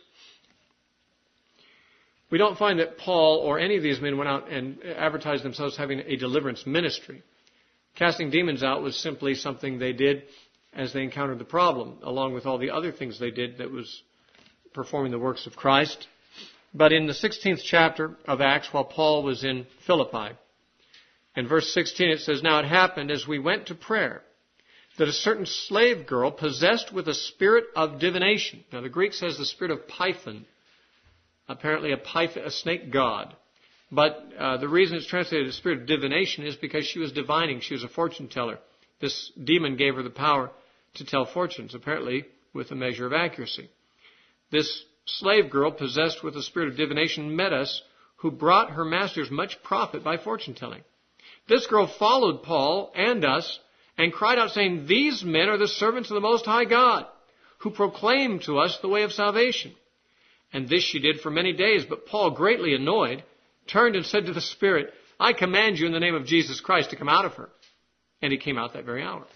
We don't find that Paul or any of these men went out and advertised themselves having a deliverance ministry. Casting demons out was simply something they did as they encountered the problem, along with all the other things they did that was performing the works of Christ. But in the 16th chapter of Acts, while Paul was in Philippi, in verse 16 it says, now it happened as we went to prayer that a certain slave girl possessed with a spirit of divination. Now the Greek says the spirit of Python, apparently a snake god. But the reason it's translated as spirit of divination is because she was divining. She was a fortune teller. This demon gave her the power to tell fortunes, apparently with a measure of accuracy. This slave girl possessed with the spirit of divination met us, who brought her masters much profit by fortune telling. This girl followed Paul and us and cried out, saying, these men are the servants of the Most High God, who proclaim to us the way of salvation. And this she did for many days. But Paul, greatly annoyed, turned and said to the spirit, I command you in the name of Jesus Christ to come out of her. And he came out that very hour.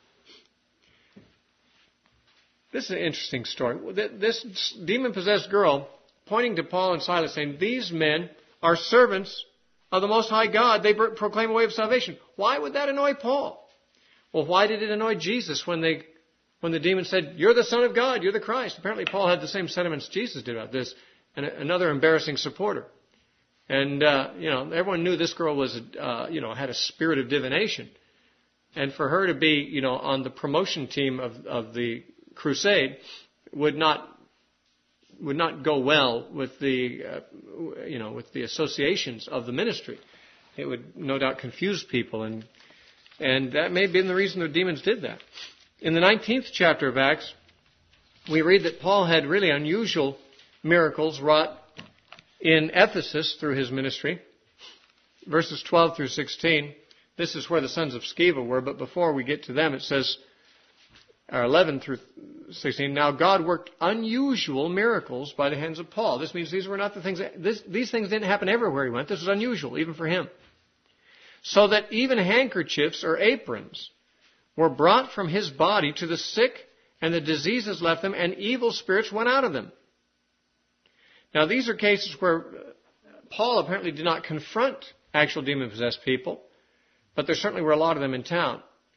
This is an interesting story. This demon-possessed girl pointing to Paul and Silas saying, these men are servants of the Most High God. They proclaim a way of salvation. Why would that annoy Paul? Well, why did it annoy Jesus when the demon said, you're the Son of God, you're the Christ? Apparently Paul had the same sentiments Jesus did about this, and another embarrassing supporter. And, everyone knew this girl was, had a spirit of divination. And for her to be, on the promotion team of the crusade would not go well with the associations of the ministry. It would no doubt confuse people, and that may have been the reason the demons did that. In the 19th chapter of Acts, we read that Paul had really unusual miracles wrought in Ephesus through his ministry. Verses 12 through 16, this is where the sons of Sceva were, but before we get to them, it says, 11 through 16, now God worked unusual miracles by the hands of Paul. This means these were not the things, these things didn't happen everywhere he went. This was unusual, even for him. So that even handkerchiefs or aprons were brought from his body to the sick, and the diseases left them, and evil spirits went out of them. Now, these are cases where Paul apparently did not confront actual demon-possessed people, but there certainly were a lot of them in town.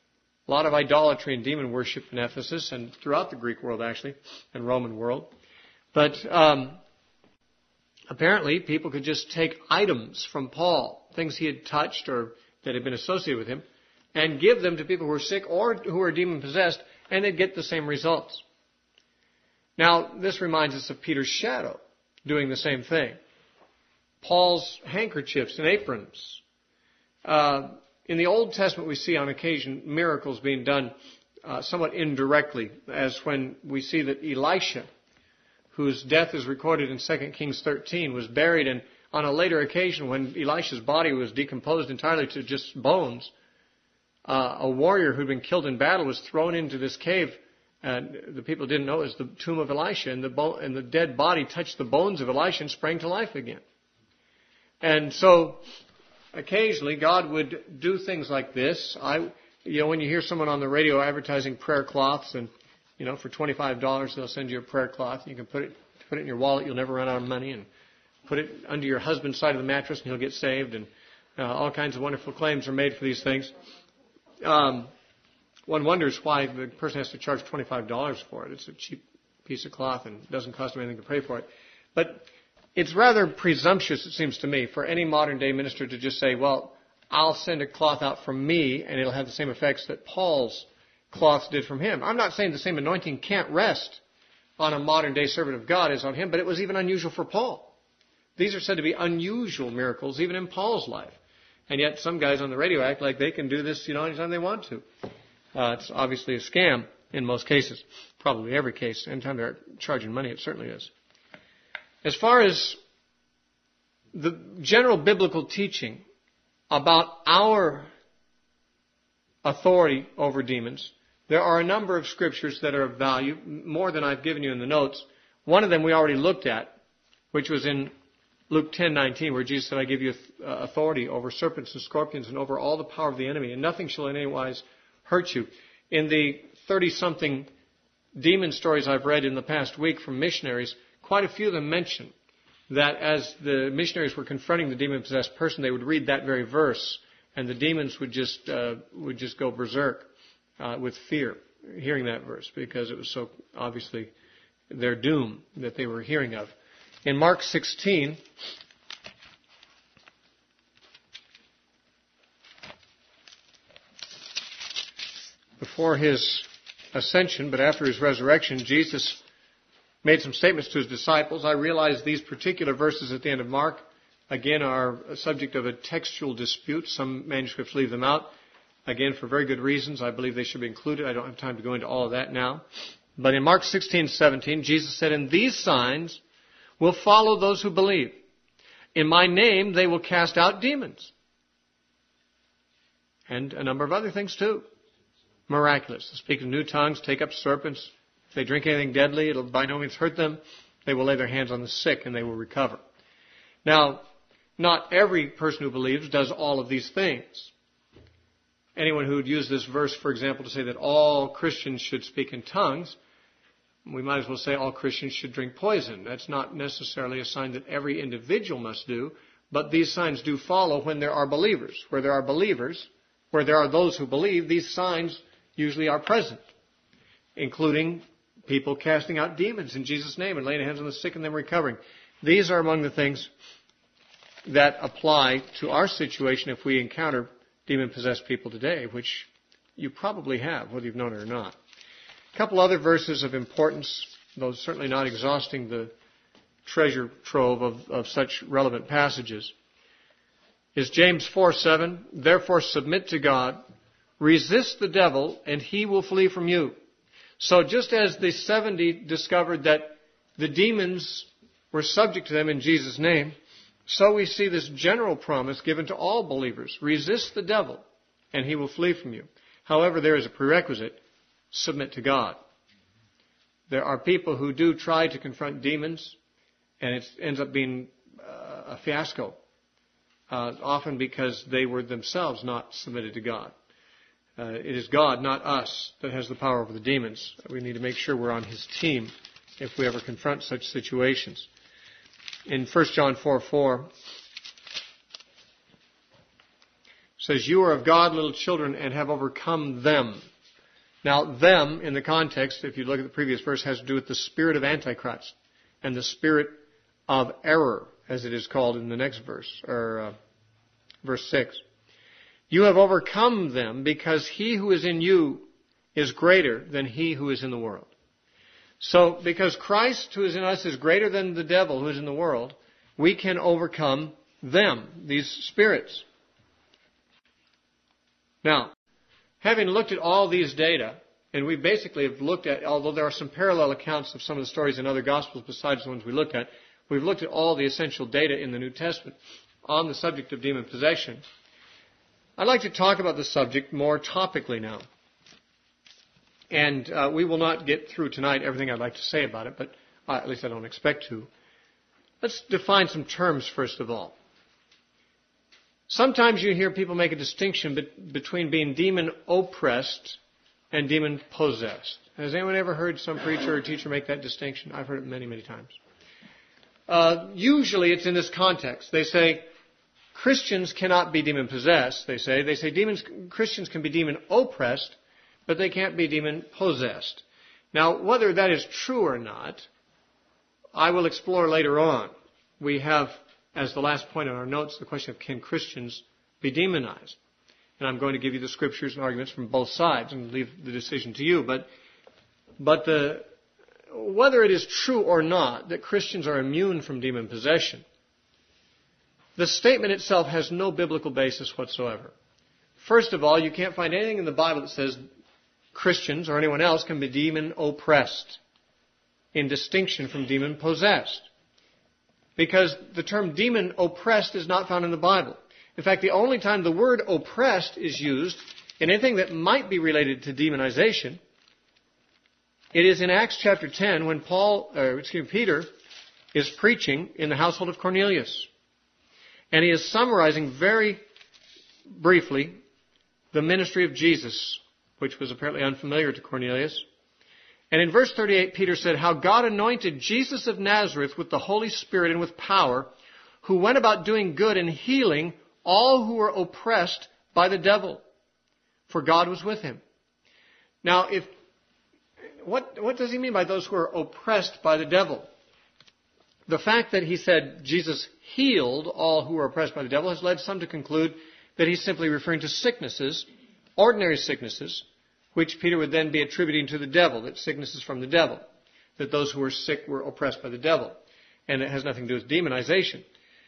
A lot of idolatry and demon worship in Ephesus and throughout the Greek world, actually, and Roman world. But apparently people could just take items from Paul, things he had touched or that had been associated with him, and give them to people who were sick or who were demon-possessed, and they'd get the same results. Now, this reminds us of Peter's shadow doing the same thing. Paul's handkerchiefs and aprons. In the Old Testament, we see on occasion miracles being done somewhat indirectly, as when we see that Elisha, whose death is recorded in 2 Kings 13, was buried, and on a later occasion when Elisha's body was decomposed entirely to just bones, a warrior who'd been killed in battle was thrown into this cave, and the people didn't know it was the tomb of Elisha, and the dead body touched the bones of Elisha and sprang to life again. And so, occasionally, God would do things like this. When you hear someone on the radio advertising prayer cloths, and for $25 they'll send you a prayer cloth. You can put it in your wallet. You'll never run out of money, and put it under your husband's side of the mattress, and he'll get saved. And all kinds of wonderful claims are made for these things. One wonders why the person has to charge $25 for it. It's a cheap piece of cloth and it doesn't cost them anything to pay for it. But it's rather presumptuous, it seems to me, for any modern-day minister to just say, well, I'll send a cloth out from me and it'll have the same effects that Paul's cloths did from him. I'm not saying the same anointing can't rest on a modern-day servant of God as on him, but it was even unusual for Paul. These are said to be unusual miracles, even in Paul's life. And yet some guys on the radio act like they can do this, anytime they want to. It's obviously a scam in most cases. Probably every case. Anytime they're charging money, it certainly is. As far as the general biblical teaching about our authority over demons, there are a number of scriptures that are of value, more than I've given you in the notes. One of them we already looked at, which was in Luke 10:19, where Jesus said, I give you authority over serpents and scorpions and over all the power of the enemy, and nothing shall in any wise hurt you. In the 30-something demon stories I've read in the past week from missionaries, quite a few of them mention that as the missionaries were confronting the demon-possessed person, they would read that very verse, and the demons would just go berserk with fear, hearing that verse, because it was so obviously their doom that they were hearing of. In Mark 16, before his ascension, but after his resurrection, Jesus made some statements to his disciples. I realize these particular verses at the end of Mark, again, are a subject of a textual dispute. Some manuscripts leave them out. Again, for very good reasons. I believe they should be included. I don't have time to go into all of that now. But in Mark 16:17, Jesus said, and these signs will follow those who believe. In my name they will cast out demons. And a number of other things too. Miraculous. They'll speak in new tongues, take up serpents. If they drink anything deadly, it'll by no means hurt them. They will lay their hands on the sick and they will recover. Now, not every person who believes does all of these things. Anyone who would use this verse, for example, to say that all Christians should speak in tongues, we might as well say all Christians should drink poison. That's not necessarily a sign that every individual must do, but these signs do follow when there are believers. Where there are believers, where there are those who believe, these signs usually are present, including people casting out demons in Jesus' name and laying hands on the sick and them recovering. These are among the things that apply to our situation if we encounter demon-possessed people today, which you probably have, whether you've known it or not. A couple other verses of importance, though certainly not exhausting the treasure trove of such relevant passages, is James 4:7. Therefore submit to God, resist the devil, and he will flee from you. So just as the 70 discovered that the demons were subject to them in Jesus' name, so we see this general promise given to all believers. Resist the devil, and he will flee from you. However, there is a prerequisite. Submit to God. There are people who do try to confront demons, and it ends up being a fiasco, often because they were themselves not submitted to God. It is God, not us, that has the power over the demons. We need to make sure we're on His team if we ever confront such situations. In 1 John 4:4, it says, you are of God, little children, and have overcome them. Now, them, in the context, if you look at the previous verse, has to do with the spirit of Antichrist and the spirit of error, as it is called in the next verse, or verse 6. You have overcome them because he who is in you is greater than he who is in the world. So, because Christ who is in us is greater than the devil who is in the world, we can overcome them, these spirits. Now, having looked at all these data, and we basically have looked at, although there are some parallel accounts of some of the stories in other Gospels besides the ones we looked at, we've looked at all the essential data in the New Testament on the subject of demon possession. I'd like to talk about the subject more topically now. And we will not get through tonight everything I'd like to say about it, but at least I don't expect to. Let's define some terms first of all. Sometimes you hear people make a distinction between being demon-oppressed and demon-possessed. Has anyone ever heard some preacher or teacher make that distinction? I've heard it many, many times. Usually it's in this context. They say Christians cannot be demon-possessed, they say. They say Christians can be demon-oppressed, but they can't be demon-possessed. Now, whether that is true or not, I will explore later on. We have, as the last point on our notes, the question of can Christians be demonized? And I'm going to give you the scriptures and arguments from both sides and leave the decision to you. But whether it is true or not that Christians are immune from demon possession, the statement itself has no biblical basis whatsoever. First of all, you can't find anything in the Bible that says Christians or anyone else can be demon-oppressed in distinction from demon-possessed. Because the term demon-oppressed is not found in the Bible. In fact, the only time the word oppressed is used in anything that might be related to demonization, it is in Acts chapter 10 when Peter is preaching in the household of Cornelius. And he is summarizing very briefly the ministry of Jesus, which was apparently unfamiliar to Cornelius. And in verse 38, Peter said, how God anointed Jesus of Nazareth with the Holy Spirit and with power, who went about doing good and healing all who were oppressed by the devil, for God was with him. Now, what does he mean by those who are oppressed by the devil? The fact that he said Jesus healed all who were oppressed by the devil has led some to conclude that he's simply referring to sicknesses, ordinary sicknesses, which Peter would then be attributing to the devil, that sickness is from the devil, that those who were sick were oppressed by the devil, and it has nothing to do with demonization.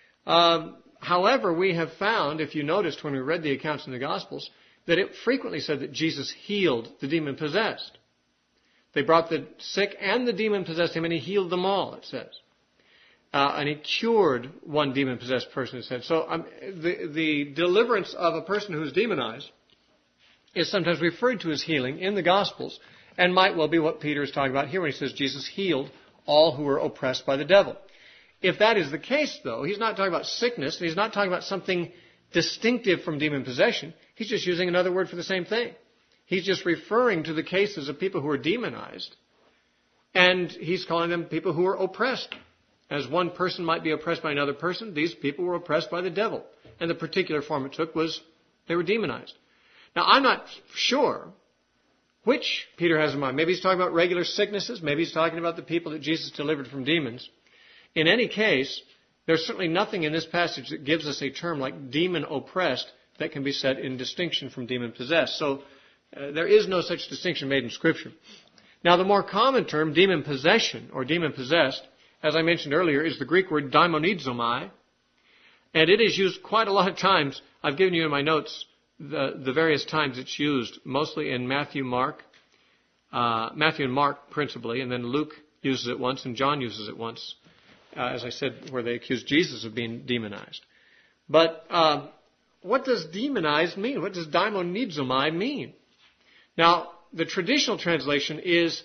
However, we have found, if you noticed when we read the accounts in the Gospels, that it frequently said that Jesus healed the demon-possessed. They brought the sick and the demon-possessed him, and he healed them all, it says. And he cured one demon-possessed person, it said. So the deliverance of a person who is demonized is sometimes referred to as healing in the Gospels, and might well be what Peter is talking about here when he says Jesus healed all who were oppressed by the devil. If that is the case, though, he's not talking about sickness, and he's not talking about something distinctive from demon possession. He's just using another word for the same thing. He's just referring to the cases of people who are demonized, and he's calling them people who are oppressed. As one person might be oppressed by another person, these people were oppressed by the devil. And the particular form it took was they were demonized. Now, I'm not sure which Peter has in mind. Maybe he's talking about regular sicknesses. Maybe he's talking about the people that Jesus delivered from demons. In any case, there's certainly nothing in this passage that gives us a term like demon-oppressed that can be set in distinction from demon-possessed. So there is no such distinction made in Scripture. Now, the more common term, demon-possession or demon-possessed, as I mentioned earlier, is the Greek word daimonidzomai. And it is used quite a lot of times. I've given you in my notes the various times it's used, mostly in Matthew and Mark principally, and then Luke uses it once and John uses it once, as I said, where they accuse Jesus of being demonized. But what does demonized mean? What does daimonidzomai mean? Now, the traditional translation is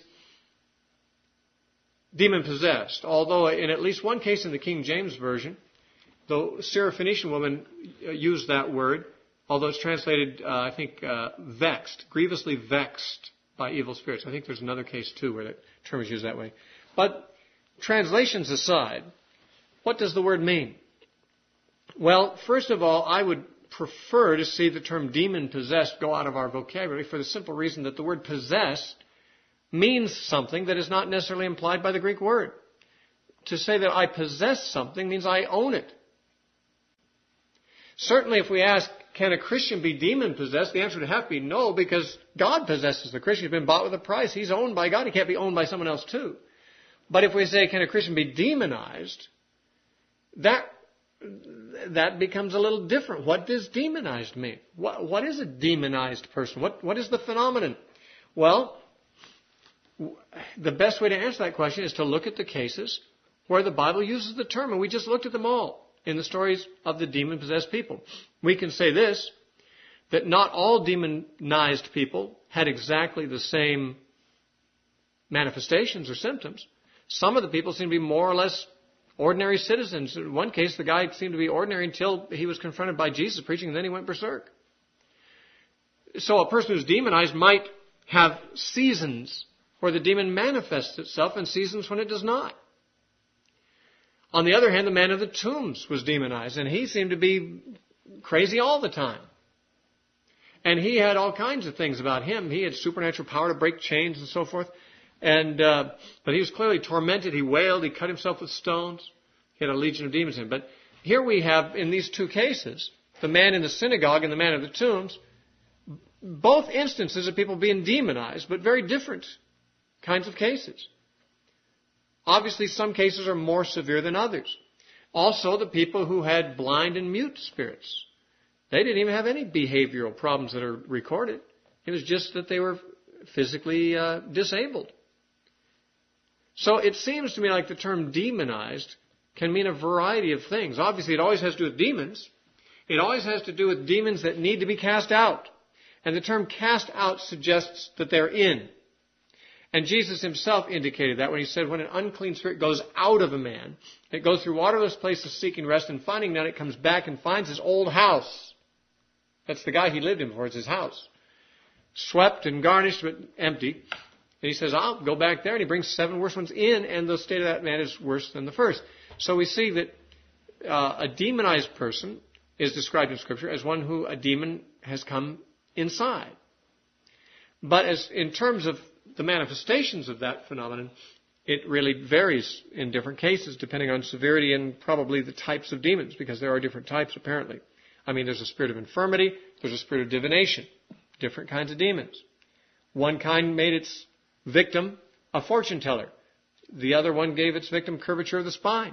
demon-possessed, although in at least one case in the King James Version, the Syrophoenician woman used that word, although it's translated, vexed, grievously vexed by evil spirits. I think there's another case, too, where that term is used that way. But translations aside, what does the word mean? Well, first of all, I would prefer to see the term demon-possessed go out of our vocabulary for the simple reason that the word possessed means something that is not necessarily implied by the Greek word. To say that I possess something means I own it. Certainly if we ask, can a Christian be demon-possessed, the answer would have to be no, because God possesses the Christian. He's been bought with a price. He's owned by God. He can't be owned by someone else too. But if we say, can a Christian be demonized, that becomes a little different. What does demonized mean? What is a demonized person? What is the phenomenon? Well, the best way to answer that question is to look at the cases where the Bible uses the term, and we just looked at them all in the stories of the demon-possessed people. We can say this, that not all demonized people had exactly the same manifestations or symptoms. Some of the people seem to be more or less ordinary citizens. In one case, the guy seemed to be ordinary until he was confronted by Jesus preaching, and then he went berserk. So a person who's demonized might have seasons where the demon manifests itself and seasons when it does not. On the other hand, the man of the tombs was demonized, and he seemed to be crazy all the time. And he had all kinds of things about him. He had supernatural power to break chains and so forth. But he was clearly tormented. He wailed. He cut himself with stones. He had a legion of demons in him. But here we have, in these two cases, the man in the synagogue and the man of the tombs, both instances of people being demonized, but very different kinds of cases. Obviously, some cases are more severe than others. Also, the people who had blind and mute spirits, they didn't even have any behavioral problems that are recorded. It was just that they were physically disabled. So it seems to me like the term demonized can mean a variety of things. Obviously, it always has to do with demons. It always has to do with demons that need to be cast out. And the term cast out suggests that they're in. And Jesus himself indicated that when he said, when an unclean spirit goes out of a man, it goes through waterless places seeking rest, and finding none, it comes back and finds his old house. That's the guy he lived in before. It's his house. Swept and garnished, but empty. And he says, I'll go back there. And he brings 7 worse ones in, and the state of that man is worse than the first. So we see that a demonized person is described in Scripture as one who a demon has come inside. But as in terms of the manifestations of that phenomenon, it really varies in different cases depending on severity and probably the types of demons, because there are different types apparently. I mean, there's a spirit of infirmity, there's a spirit of divination, different kinds of demons. One kind made its victim a fortune teller. The other one gave its victim curvature of the spine.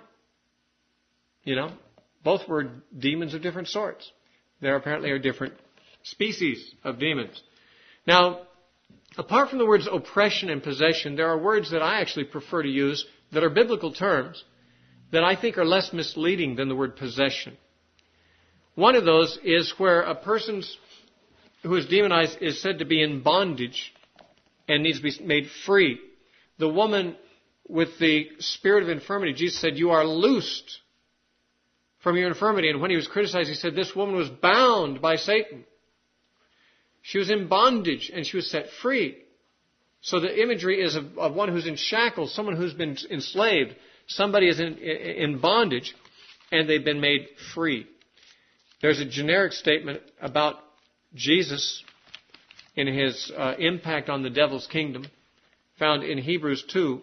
You know, both were demons of different sorts. There apparently are different species of demons. Now, apart from the words oppression and possession, there are words that I actually prefer to use that are biblical terms that I think are less misleading than the word possession. One of those is where a person who is demonized is said to be in bondage and needs to be made free. The woman with the spirit of infirmity, Jesus said, you are loosed from your infirmity. And when he was criticized, he said, this woman was bound by Satan. She was in bondage and she was set free. So the imagery is of one who's in shackles, someone who's been enslaved. Somebody is in bondage and they've been made free. There's a generic statement about Jesus in his impact on the devil's kingdom found in Hebrews 2,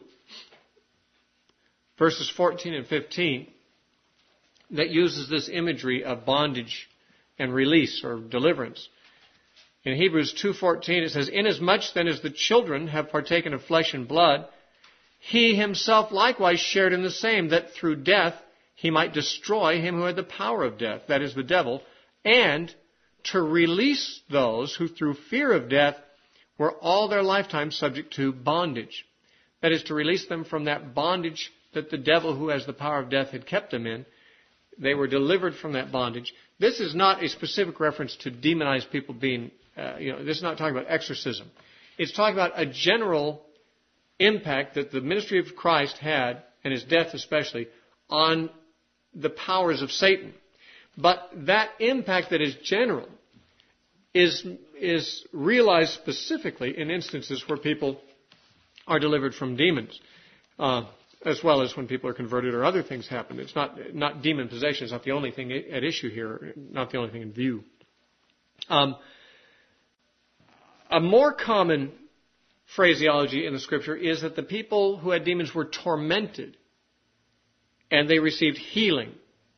verses 14 and 15, that uses this imagery of bondage and release or deliverance. In Hebrews 2:14 it says, inasmuch then as the children have partaken of flesh and blood, he himself likewise shared in the same, that through death he might destroy him who had the power of death, that is the devil, and to release those who through fear of death were all their lifetime subject to bondage. That is, to release them from that bondage that the devil who has the power of death had kept them in. They were delivered from that bondage. This is not a specific reference to demonized people being, this is not talking about exorcism. It's talking about a general impact that the ministry of Christ had, and his death especially, on the powers of Satan. But that impact that is general is realized specifically in instances where people are delivered from demons. as well as when people are converted or other things happen. It's not demon possession is not the only thing at issue here, not the only thing in view. A more common phraseology in the Scripture is that the people who had demons were tormented and they received healing.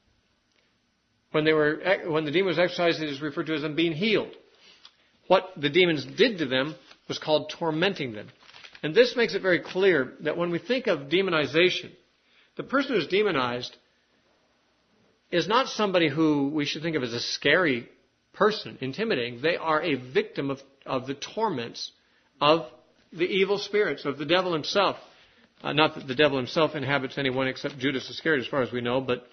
When the demon was exorcised, it is referred to as them being healed. What the demons did to them was called tormenting them. And this makes it very clear that when we think of demonization, the person who is demonized is not somebody who we should think of as a scary person, intimidating. They are a victim of the torments of the evil spirits, of the devil himself. Not that the devil himself inhabits anyone except Judas Iscariot, as far as we know, but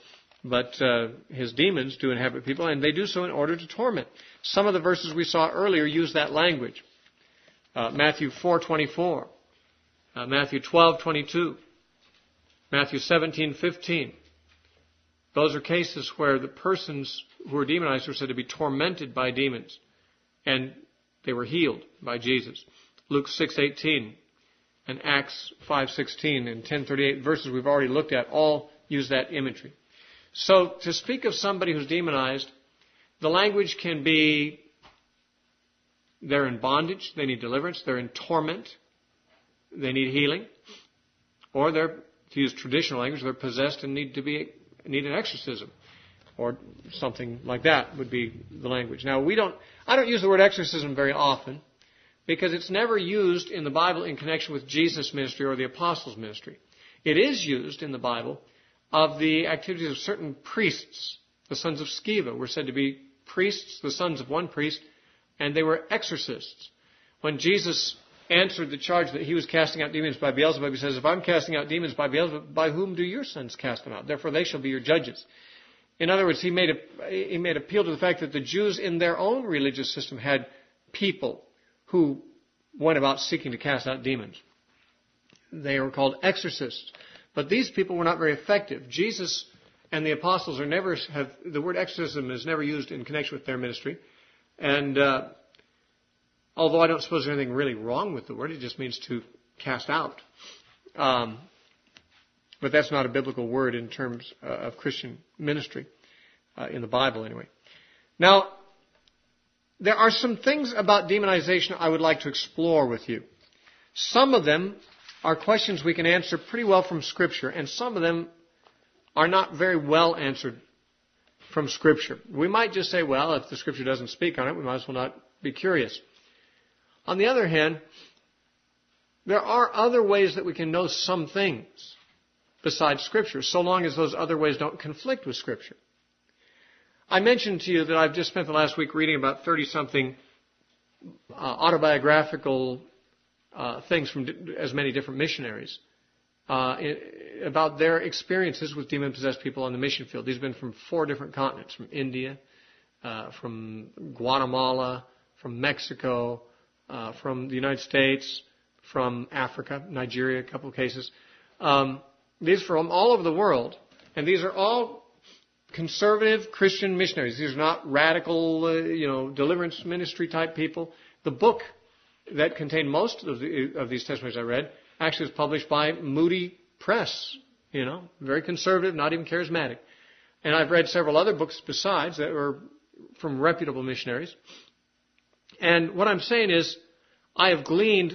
his demons do inhabit people, and they do so in order to torment. Some of the verses we saw earlier use that language. Matthew 4:24, Matthew 12:22, Matthew 17:15. Those are cases where the persons who were demonized were said to be tormented by demons, and they were healed by Jesus. Luke 6:18 and Acts 5:16 and 10:38 verses we've already looked at all use that imagery. So to speak of somebody who's demonized, the language can be they're in bondage, they need deliverance, they're in torment, they need healing, or they're, to use traditional language, they're possessed and need an exorcism, or something like that would be the language. Now I don't use the word exorcism very often because it's never used in the Bible in connection with Jesus' ministry or the apostles' ministry. It is used in the Bible of the activities of certain priests. The sons of Sceva were said to be priests, the sons of one priest, and they were exorcists. When Jesus answered the charge that he was casting out demons by Beelzebub, he says, if I'm casting out demons by Beelzebub, by whom do your sons cast them out? Therefore they shall be your judges. In other words, he made appeal to the fact that the Jews in their own religious system had people who went about seeking to cast out demons. They were called exorcists. But these people were not very effective. Jesus and the apostles the word exorcism is never used in connection with their ministry. And although I don't suppose there's anything really wrong with the word, it just means to cast out. But that's not a biblical word in terms of Christian ministry, in the Bible anyway. Now, there are some things about demonization I would like to explore with you. Some of them are questions we can answer pretty well from Scripture, and some of them are not very well answered from Scripture. We might just say, well, if the Scripture doesn't speak on it, we might as well not be curious. On the other hand, there are other ways that we can know some things besides Scripture, so long as those other ways don't conflict with Scripture. I mentioned to you that I've just spent the last week reading about 30-something autobiographical things from as many different missionaries about their experiences with demon-possessed people on the mission field. These have been from 4 different continents, from India, from Guatemala, from Mexico, from the United States, from Africa, Nigeria, a couple of cases. These are from all over the world, and these are all conservative Christian missionaries. These are not radical, deliverance ministry type people. The book that contained most of these testimonies I read actually was published by Moody Press, very conservative, not even charismatic. And I've read several other books besides that were from reputable missionaries. And what I'm saying is I have gleaned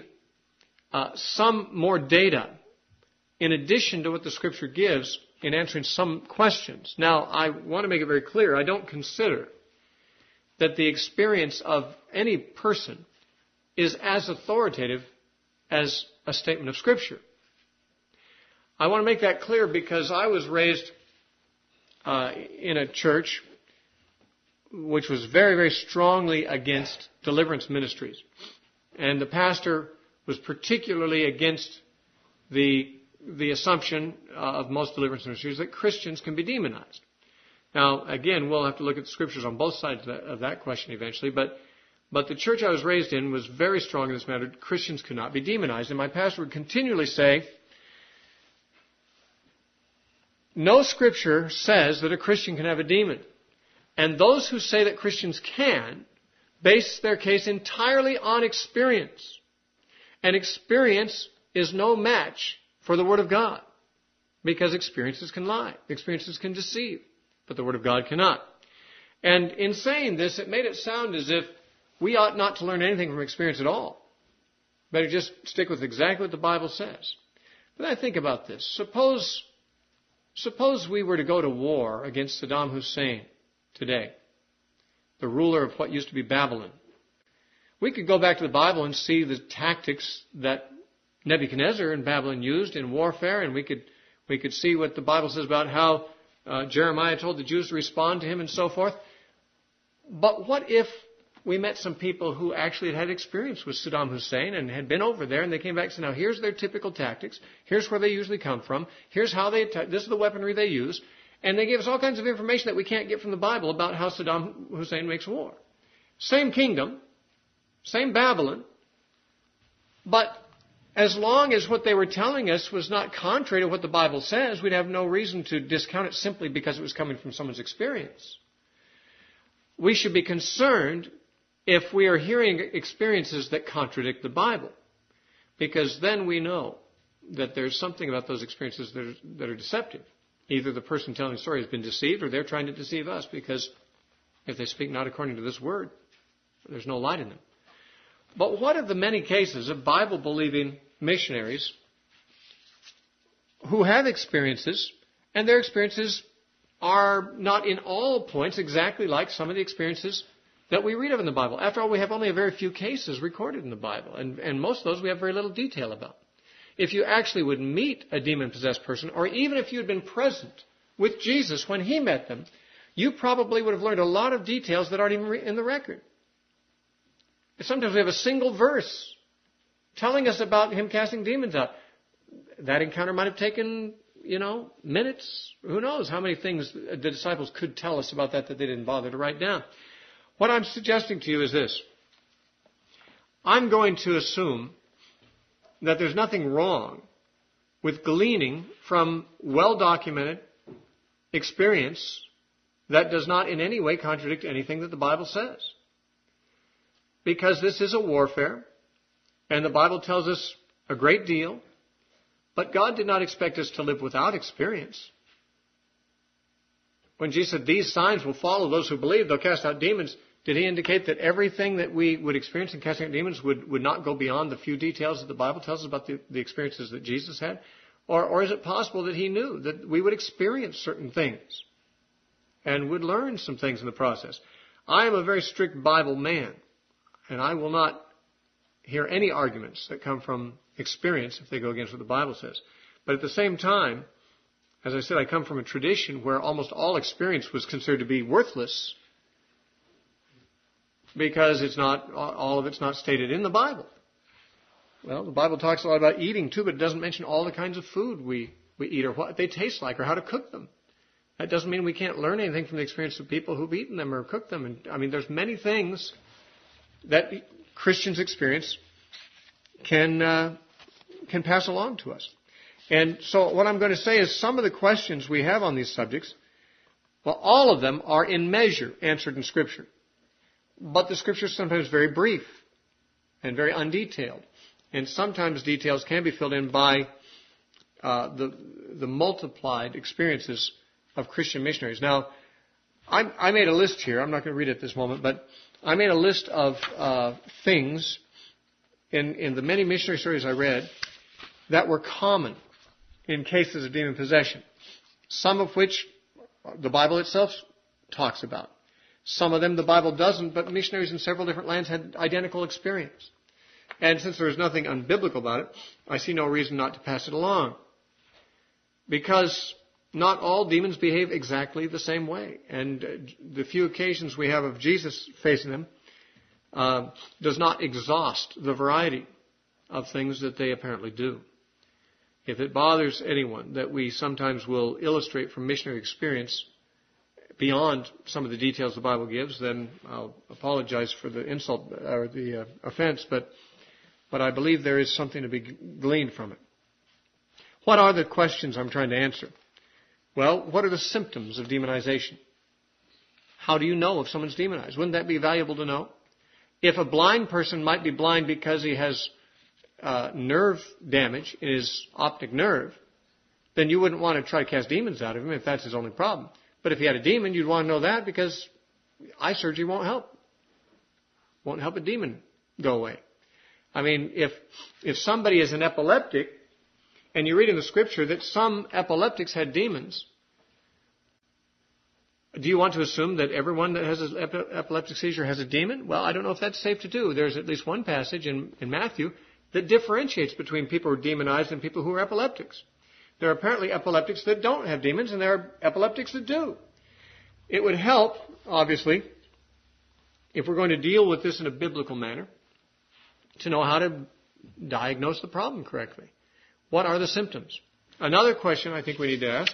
some more data in addition to what the Scripture gives in answering some questions. Now, I want to make it very clear, I don't consider that the experience of any person is as authoritative as a statement of Scripture. I want to make that clear because I was raised in a church which was very, very strongly against deliverance ministries. And the pastor was particularly against the assumption of most deliverance ministries that Christians can be demonized. Now, again, we'll have to look at the Scriptures on both sides of that question eventually, but the church I was raised in was very strong in this matter. Christians could not be demonized. And my pastor would continually say, no Scripture says that a Christian can have a demon. And those who say that Christians can base their case entirely on experience. And experience is no match for the Word of God. Because experiences can lie. Experiences can deceive. But the Word of God cannot. And in saying this, it made it sound as if we ought not to learn anything from experience at all. Better just stick with exactly what the Bible says. But I think about this. Suppose we were to go to war against Saddam Hussein today, the ruler of what used to be Babylon. We could go back to the Bible and see the tactics that Nebuchadnezzar and Babylon used in warfare, and we could see what the Bible says about how Jeremiah told the Jews to respond to him and so forth. But what if we met some people who actually had experience with Saddam Hussein and had been over there, and they came back and said, now here's their typical tactics, here's where they usually come from, here's how they attack, this is the weaponry they use, and they gave us all kinds of information that we can't get from the Bible about how Saddam Hussein makes war. Same kingdom, same Babylon, but as long as what they were telling us was not contrary to what the Bible says, we'd have no reason to discount it simply because it was coming from someone's experience. We should be concerned if we are hearing experiences that contradict the Bible, because then we know that there's something about those experiences that are deceptive. Either the person telling the story has been deceived, or they're trying to deceive us, because if they speak not according to this word, there's no light in them. But what of the many cases of Bible-believing missionaries who have experiences, and their experiences are not in all points exactly like some of the experiences that we read of in the Bible? After all, we have only a very few cases recorded in the Bible, and most of those we have very little detail about. If you actually would meet a demon-possessed person, or even if you had been present with Jesus when he met them, you probably would have learned a lot of details that aren't even in the record. Sometimes we have a single verse telling us about him casting demons out. That encounter might have taken, minutes. Who knows how many things the disciples could tell us about that they didn't bother to write down. What I'm suggesting to you is this. I'm going to assume that there's nothing wrong with gleaning from well-documented experience that does not in any way contradict anything that the Bible says. Because this is a warfare, and the Bible tells us a great deal, but God did not expect us to live without experience. When Jesus said, these signs will follow those who believe, they'll cast out demons, did he indicate that everything that we would experience in casting out demons would not go beyond the few details that the Bible tells us about the experiences that Jesus had? Or is it possible that he knew that we would experience certain things and would learn some things in the process? I am a very strict Bible man, and I will not hear any arguments that come from experience if they go against what the Bible says. But at the same time, as I said, I come from a tradition where almost all experience was considered to be worthless because all of it's not stated in the Bible. Well, the Bible talks a lot about eating too, but it doesn't mention all the kinds of food we eat or what they taste like or how to cook them. That doesn't mean we can't learn anything from the experience of people who've eaten them or cooked them. And there's many things that Christians experience can pass along to us. And so what I'm going to say is some of the questions we have on these subjects, well, all of them are in measure answered in Scripture. But the Scripture is sometimes very brief and very undetailed. And sometimes details can be filled in by the multiplied experiences of Christian missionaries. Now, I made a list here. I'm not going to read it at this moment, but I made a list of things in the many missionary stories I read that were common in cases of demon possession, some of which the Bible itself talks about. Some of them the Bible doesn't, but missionaries in several different lands had identical experience. And since there is nothing unbiblical about it, I see no reason not to pass it along. Because not all demons behave exactly the same way. And the few occasions we have of Jesus facing them does not exhaust the variety of things that they apparently do. If it bothers anyone that we sometimes will illustrate from missionary experience beyond some of the details the Bible gives, then I'll apologize for the insult or the offense, but I believe there is something to be gleaned from it. What are the questions I'm trying to answer? Well, what are the symptoms of demonization? How do you know if someone's demonized? Wouldn't that be valuable to know? If a blind person might be blind because he has nerve damage in his optic nerve, then you wouldn't want to try to cast demons out of him if that's his only problem. But if he had a demon, you'd want to know that, because eye surgery won't help. Won't help a demon go away. I mean, if somebody is an epileptic, and you read in the Scripture that some epileptics had demons, do you want to assume that everyone that has an epileptic seizure has a demon? Well, I don't know if that's safe to do. There's at least one passage in Matthew that differentiates between people who are demonized and people who are epileptics. There are apparently epileptics that don't have demons, and there are epileptics that do. It would help, obviously, if we're going to deal with this in a biblical manner, to know how to diagnose the problem correctly. What are the symptoms? Another question I think we need to ask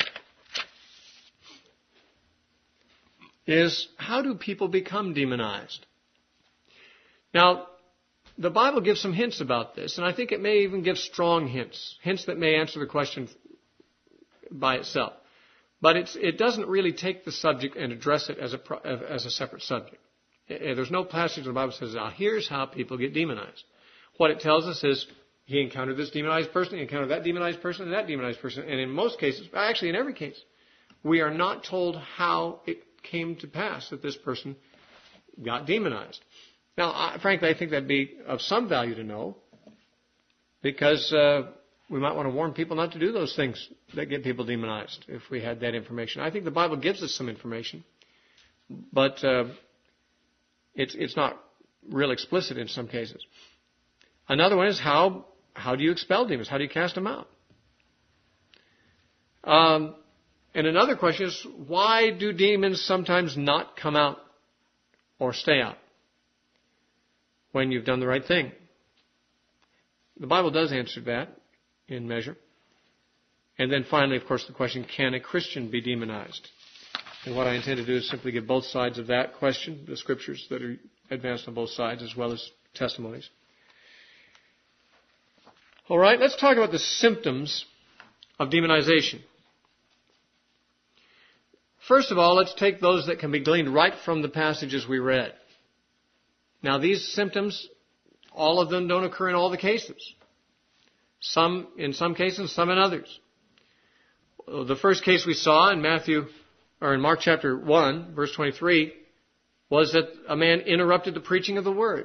is, how do people become demonized? Now, the Bible gives some hints about this, and I think it may even give strong hints that may answer the question by itself. But it doesn't really take the subject and address it as a separate subject. There's no passage in the Bible that says, now here's how people get demonized. What it tells us is, he encountered this demonized person, he encountered that demonized person, and that demonized person. And in most cases, actually in every case, we are not told how it came to pass that this person got demonized. Now, frankly, I think that'd be of some value to know, because we might want to warn people not to do those things that get people demonized if we had that information. I think the Bible gives us some information, but it's not real explicit in some cases. Another one is, how do you expel demons? How do you cast them out? And another question is, why do demons sometimes not come out or stay out when you've done the right thing? The Bible does answer that in measure. And then finally, of course, the question, can a Christian be demonized? And what I intend to do is simply give both sides of that question, the scriptures that are advanced on both sides, as well as testimonies. All right, let's talk about the symptoms of demonization. First of all, let's take those that can be gleaned right from the passages we read. Now, these symptoms, all of them don't occur in all the cases. Some in some cases, some in others. The first case we saw in Mark chapter 1, verse 23, was that a man interrupted the preaching of the word.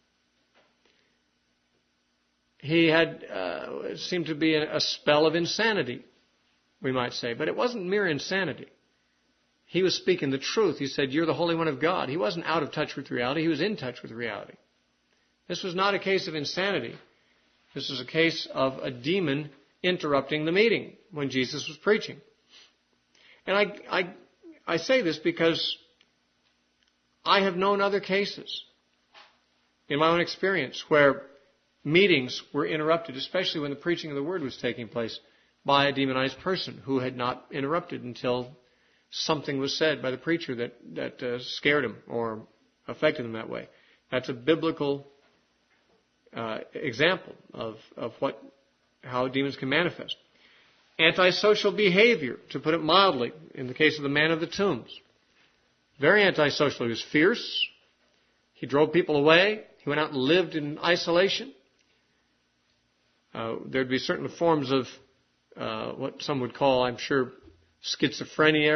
He had, it seemed to be a spell of insanity, we might say. But it wasn't mere insanity. He was speaking the truth. He said, "You're the Holy One of God." He wasn't out of touch with reality. He was in touch with reality. This was not a case of insanity. This was a case of a demon interrupting the meeting when Jesus was preaching. And I say this because I have known other cases in my own experience where meetings were interrupted, especially when the preaching of the word was taking place, by a demonized person who had not interrupted until something was said by the preacher that scared him or affected him that way. That's a biblical example of how demons can manifest. Antisocial behavior, to put it mildly, in the case of the man of the tombs. Very antisocial. He was fierce. He drove people away. He went out and lived in isolation. There'd be certain forms of what some would call, I'm sure, schizophrenia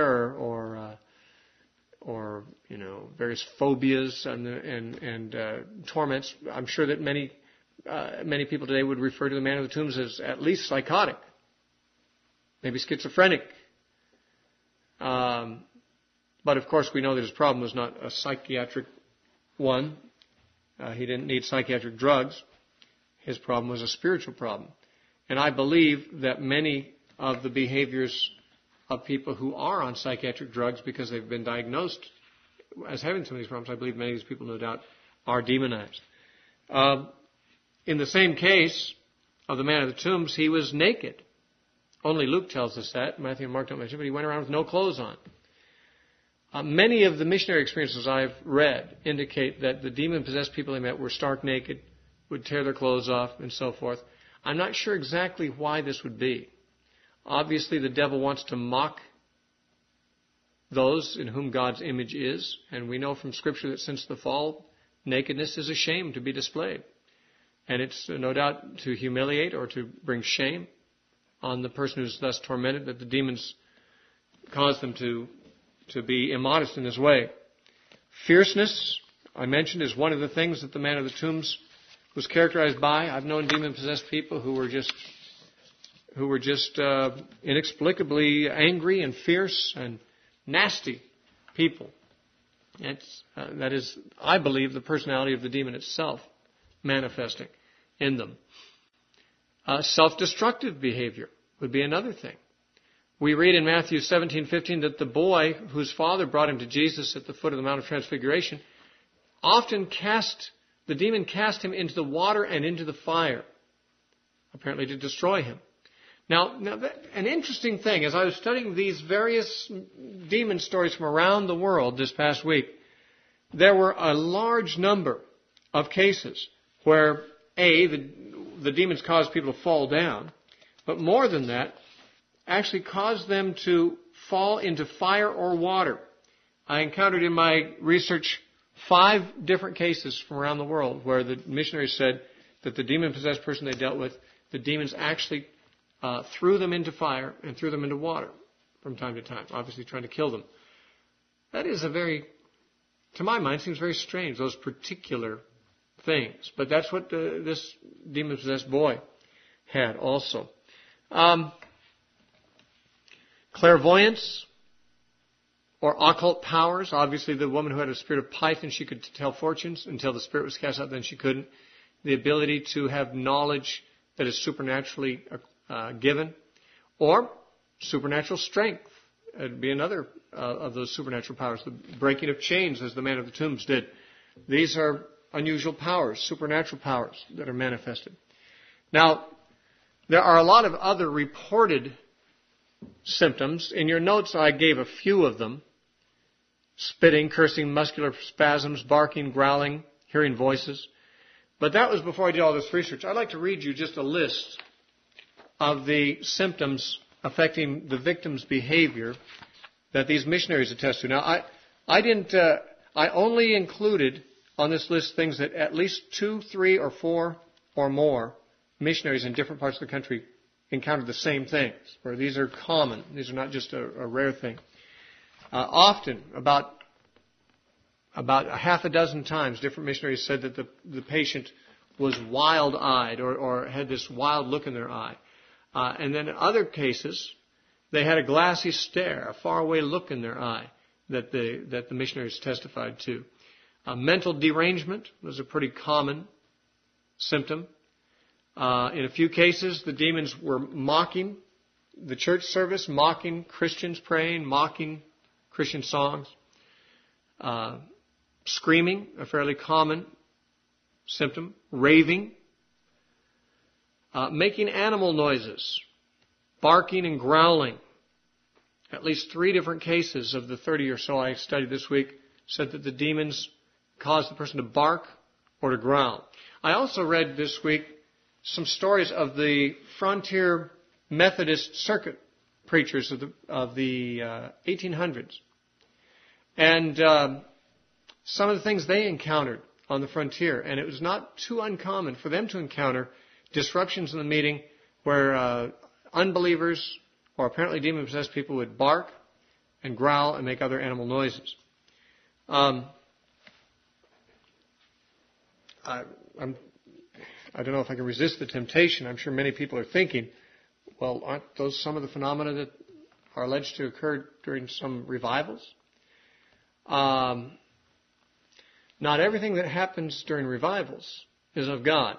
or various phobias and torments. I'm sure that many people today would refer to the man of the tombs as at least psychotic, maybe schizophrenic. But of course, we know that his problem was not a psychiatric one. He didn't need psychiatric drugs. His problem was a spiritual problem. And I believe that many of the behaviors of people who are on psychiatric drugs because they've been diagnosed as having some of these problems, I believe many of these people, no doubt, are demonized. In the same case of the man of the tombs, he was naked. Only Luke tells us that. Matthew and Mark don't mention it, but he went around with no clothes on. Many of the missionary experiences I've read indicate that the demon-possessed people they met were stark naked, would tear their clothes off, and so forth. I'm not sure exactly why this would be. Obviously, the devil wants to mock those in whom God's image is, and we know from Scripture that since the fall, nakedness is a shame to be displayed. And it's no doubt to humiliate or to bring shame on the person who's thus tormented, that the demons cause them to be immodest in this way. Fierceness, I mentioned, is one of the things that the man of the tombs was characterized by. I've known demon-possessed people who were just inexplicably angry and fierce and nasty people. That is, I believe, the personality of the demon itself manifesting in them. Self-destructive behavior would be another thing. We read in Matthew 17:15 that the boy whose father brought him to Jesus at the foot of the Mount of Transfiguration often the demon cast him into the water and into the fire, apparently to destroy him. Now an interesting thing, as I was studying these various demon stories from around the world this past week, there were a large number of cases where, the demons caused people to fall down, but more than that, actually caused them to fall into fire or water. I encountered in my research 5 different cases from around the world where the missionaries said that the demon-possessed person they dealt with, the demons actually threw them into fire and threw them into water from time to time, obviously trying to kill them. That is to my mind, seems very strange, those particular things. But that's what this demon-possessed boy had also. Clairvoyance or occult powers. Obviously, the woman who had a spirit of Python, she could tell fortunes until the spirit was cast out, then she couldn't. The ability to have knowledge that is supernaturally given. Or supernatural strength. It would be another of those supernatural powers. The breaking of chains, as the man of the tombs did. These are unusual powers, supernatural powers that are manifested. Now, there are a lot of other reported symptoms. In your notes, I gave a few of them. Spitting, cursing, muscular spasms, barking, growling, hearing voices. But that was before I did all this research. I'd like to read you just a list of the symptoms affecting the victim's behavior that these missionaries attest to. Now, I only included on this list things that at least 2, 3, or 4 or more missionaries in different parts of the country encountered the same things, where these are common. These are not just a rare thing. Often, about a half a dozen times, different missionaries said that the patient was wild-eyed or had this wild look in their eye. And then in other cases, they had a glassy stare, a faraway look in their eye that the missionaries testified to. Mental derangement was a pretty common symptom. In a few cases, the demons were mocking the church service, mocking Christians praying, mocking Christian songs. Screaming, a fairly common symptom. Raving. Making animal noises. Barking and growling. At least 3 different cases of the 30 or so I studied this week said that the demons caused the person to bark or to growl. I also read this week some stories of the frontier Methodist circuit preachers of the 1800s. And some of the things they encountered on the frontier. And it was not too uncommon for them to encounter disruptions in the meeting where unbelievers or apparently demon-possessed people would bark and growl and make other animal noises. I don't know if I can resist the temptation. I'm sure many people are thinking, well, aren't those some of the phenomena that are alleged to occur during some revivals? Not everything that happens during revivals is of God.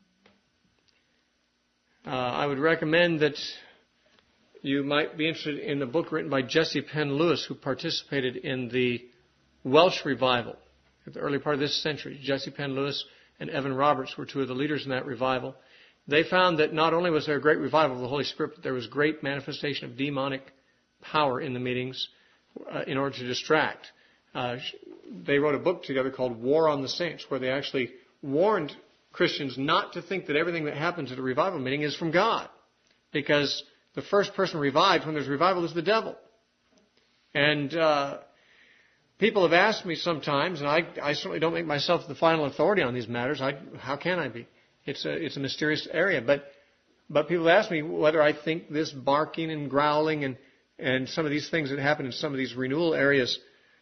I would recommend that you might be interested in the book written by Jesse Penn Lewis, who participated in the Welsh revival at the early part of this century. Jesse Penn Lewis and Evan Roberts were 2 of the leaders in that revival. They found that not only was there a great revival of the Holy Spirit, but there was great manifestation of demonic power in the meetings in order to distract. They wrote a book together called War on the Saints, where they actually warned Christians not to think that everything that happens at a revival meeting is from God, because the first person revived when there's revival is the devil. And people have asked me sometimes, and I certainly don't make myself the final authority on these matters. How can I be? It's a mysterious area. But people ask me whether I think this barking and growling and some of these things that happen in some of these renewal areas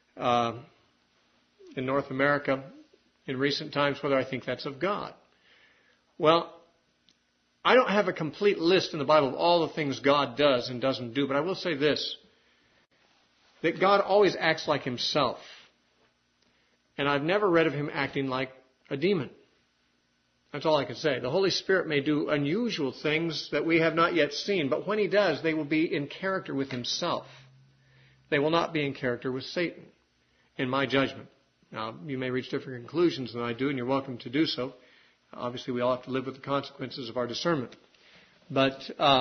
in North America in recent times, whether I think that's of God. Well, I don't have a complete list in the Bible of all the things God does and doesn't do, but I will say this, that God always acts like himself. And I've never read of him acting like a demon. That's all I can say. The Holy Spirit may do unusual things that we have not yet seen, but when he does, they will be in character with himself. They will not be in character with Satan, in my judgment. Now, you may reach different conclusions than I do, and you're welcome to do so. Obviously, we all have to live with the consequences of our discernment. But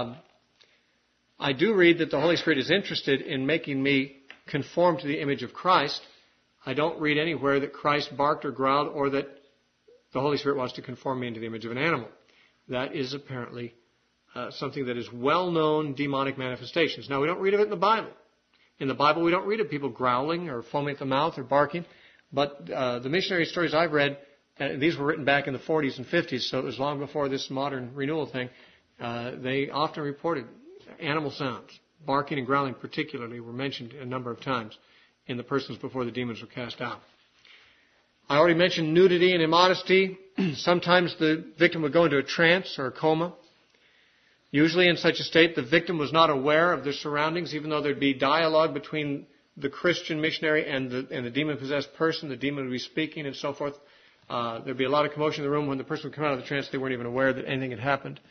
I do read that the Holy Spirit is interested in making me conform to the image of Christ. I don't read anywhere that Christ barked or growled or that the Holy Spirit wants to conform me into the image of an animal. That is apparently something that is well-known demonic manifestations. Now, we don't read of it in the Bible. In the Bible, we don't read of people growling or foaming at the mouth or barking. But the missionary stories I've read, these were written back in the 40s and 50s, so it was long before this modern renewal thing. They often reported animal sounds. Barking and growling particularly were mentioned a number of times in the persons before the demons were cast out. I already mentioned nudity and immodesty. Sometimes the victim would go into a trance or a coma. Usually in such a state, the victim was not aware of their surroundings, even though there'd be dialogue between the Christian missionary and the demon-possessed person. The demon would be speaking and so forth. There'd be a lot of commotion in the room. When the person would come out of the trance, they weren't even aware that anything had happened.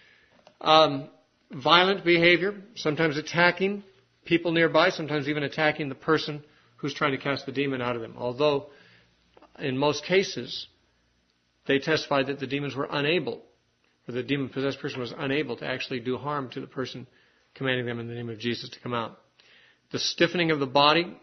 Violent behavior, sometimes attacking people nearby, sometimes even attacking the person who's trying to cast the demon out of them. Although, in most cases, they testified that the demons were unable, or the demon-possessed person was unable to actually do harm to the person commanding them in the name of Jesus to come out. The stiffening of the body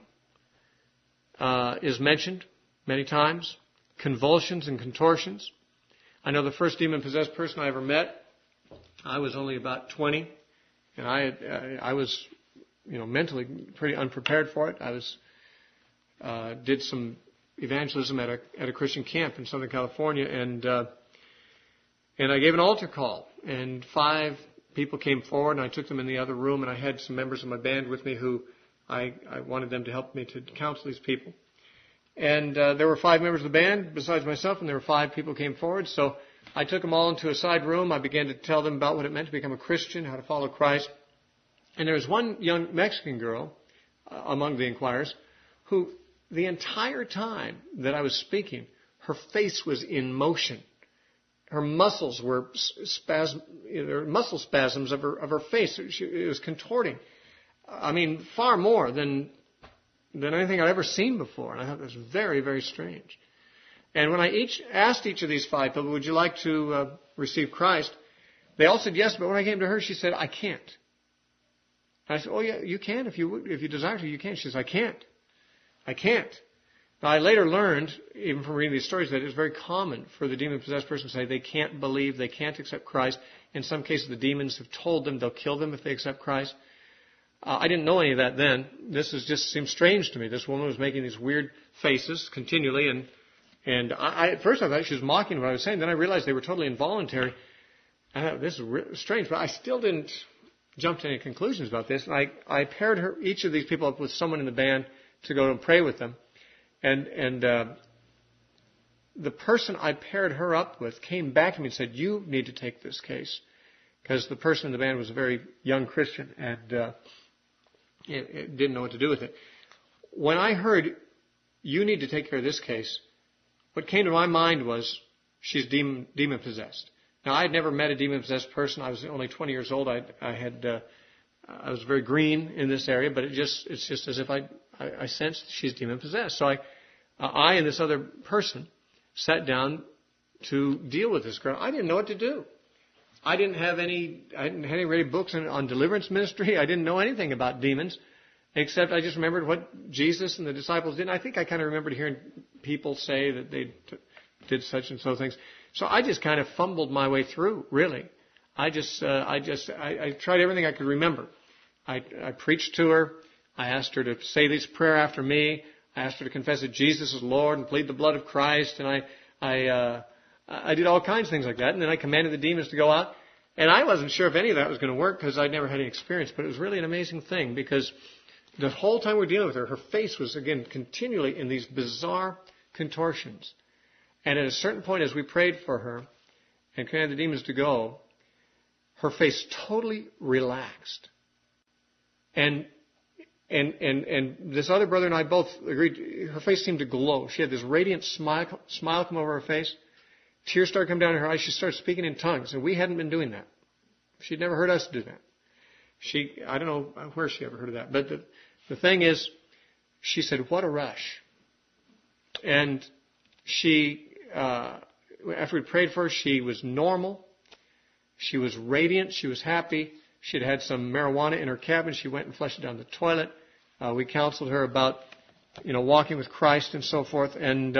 is mentioned many times. Convulsions and contortions. I know the first demon-possessed person I ever met, I was only about 20, and I was, mentally pretty unprepared for it. I did some evangelism at a Christian camp in Southern California, and I gave an altar call, and 5 people came forward, and I took them in the other room, and I had some members of my band with me who I wanted them to help me to counsel these people. And there were 5 members of the band besides myself, and there were 5 people who came forward. So I took them all into a side room. I began to tell them about what it meant to become a Christian, how to follow Christ. And there was one young Mexican girl among the inquirers who, the entire time that I was speaking, her face was in motion. Her muscles were muscle spasms of her face. It was contorting. I mean, far more than anything I'd ever seen before. And I thought that was very, very strange. And when I asked each of these 5 people, would you like to receive Christ? They all said yes, but when I came to her, she said, I can't. And I said, oh yeah, you can if you desire to, you can. She says, I can't. Now, I later learned, even from reading these stories, that it's very common for the demon-possessed person to say they can't believe, they can't accept Christ. In some cases, the demons have told them they'll kill them if they accept Christ. I didn't know any of that then. This just seemed strange to me. This woman was making these weird faces continually, and at first I thought she was mocking what I was saying. Then I realized they were totally involuntary. I thought, this is strange, but I still didn't jump to any conclusions about this. And I paired each of these people up with someone in the band to go and pray with them. And the person I paired her up with came back to me and said, you need to take this case. Because the person in the band was a very young Christian and it didn't know what to do with it. When I heard, you need to take care of this case, what came to my mind was, she's demon-possessed. Now, I had never met a demon-possessed person. I was only 20 years old. I was very green in this area, but it's just as if I sensed she's demon-possessed. So I and this other person sat down to deal with this girl. I didn't know what to do. I didn't have any ready books on deliverance ministry. I didn't know anything about demons, except I just remembered what Jesus and the disciples did. And I think I kind of remembered hearing people say that they did such and so things. So I just kind of fumbled my way through, really. I tried everything I could remember. I preached to her. I asked her to say this prayer after me. I asked her to confess that Jesus is Lord and plead the blood of Christ. And I did all kinds of things like that. And then I commanded the demons to go out. And I wasn't sure if any of that was going to work because I'd never had any experience, but it was really an amazing thing because the whole time we're dealing with her, her face was, again, continually in these bizarre contortions. And at a certain point, as we prayed for her and commanded the demons to go, her face totally relaxed. And this other brother and I both agreed, her face seemed to glow. She had this radiant smile come over her face. Tears started coming down her eyes. She started speaking in tongues, and we hadn't been doing that. She'd never heard us do that. I don't know where she ever heard of that. But the thing is, she said, what a rush. And she, after we prayed for her, she was normal. She was radiant. She was happy. She had had some marijuana in her cabin. She went and flushed it down the toilet. We counseled her about, walking with Christ and so forth. And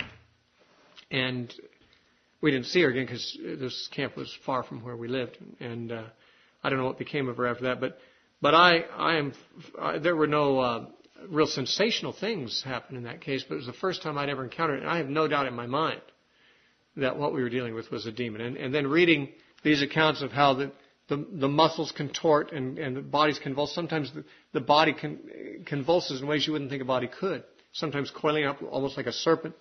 we didn't see her again because this camp was far from where we lived. And I don't know what became of her after that. But there were no real sensational things happen in that case. But it was the first time I'd ever encountered it. And I have no doubt in my mind that what we were dealing with was a demon. And then reading these accounts of how the muscles contort and the bodies convulse. Sometimes the body convulses in ways you wouldn't think a body could. Sometimes coiling up almost like a serpent.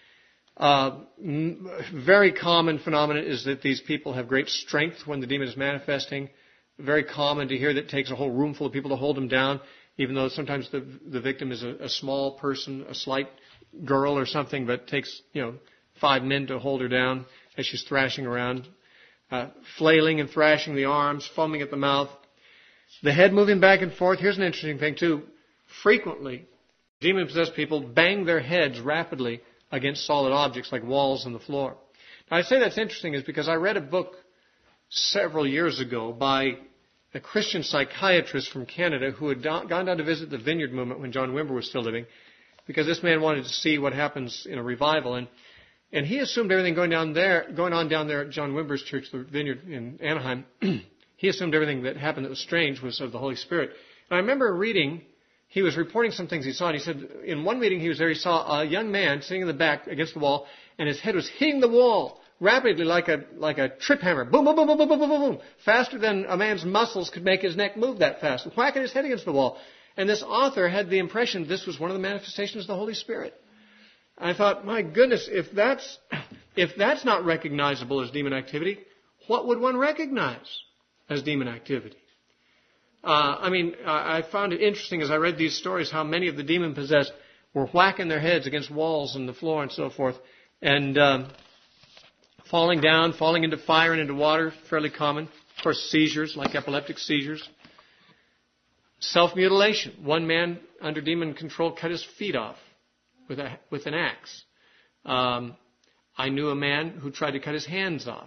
Very common phenomenon is that these people have great strength when the demon is manifesting. Very common to hear that it takes a whole room full of people to hold them down, even though sometimes the victim is a small person, a slight girl or something, but it takes 5 men to hold her down as she's thrashing around. Flailing and thrashing the arms, foaming at the mouth. The head moving back and forth. Here's an interesting thing, too. Frequently, demon-possessed people bang their heads rapidly against solid objects like walls and the floor. Now, I say that's interesting is because I read a book several years ago by a Christian psychiatrist from Canada who had gone down to visit the Vineyard Movement when John Wimber was still living, because this man wanted to see what happens in a revival. And he assumed everything going on down there at John Wimber's church, the Vineyard in Anaheim, he assumed everything that happened that was strange was of the Holy Spirit. And I remember reading, he was reporting some things he saw, and he said in one meeting he was there, he saw a young man sitting in the back against the wall, and his head was hitting the wall rapidly like a trip hammer. Boom, boom, boom, boom, boom, boom, boom, boom, faster than a man's muscles could make his neck move that fast, whacking his head against the wall. And this author had the impression this was one of the manifestations of the Holy Spirit. I thought, my goodness, if that's not recognizable as demon activity, what would one recognize as demon activity? I found it interesting as I read these stories how many of the demon-possessed were whacking their heads against walls and the floor and so forth, and falling down, falling into fire and into water, fairly common. Of course, seizures, like epileptic seizures. Self-mutilation. One man under demon control cut his feet off with an axe. I knew a man who tried to cut his hands off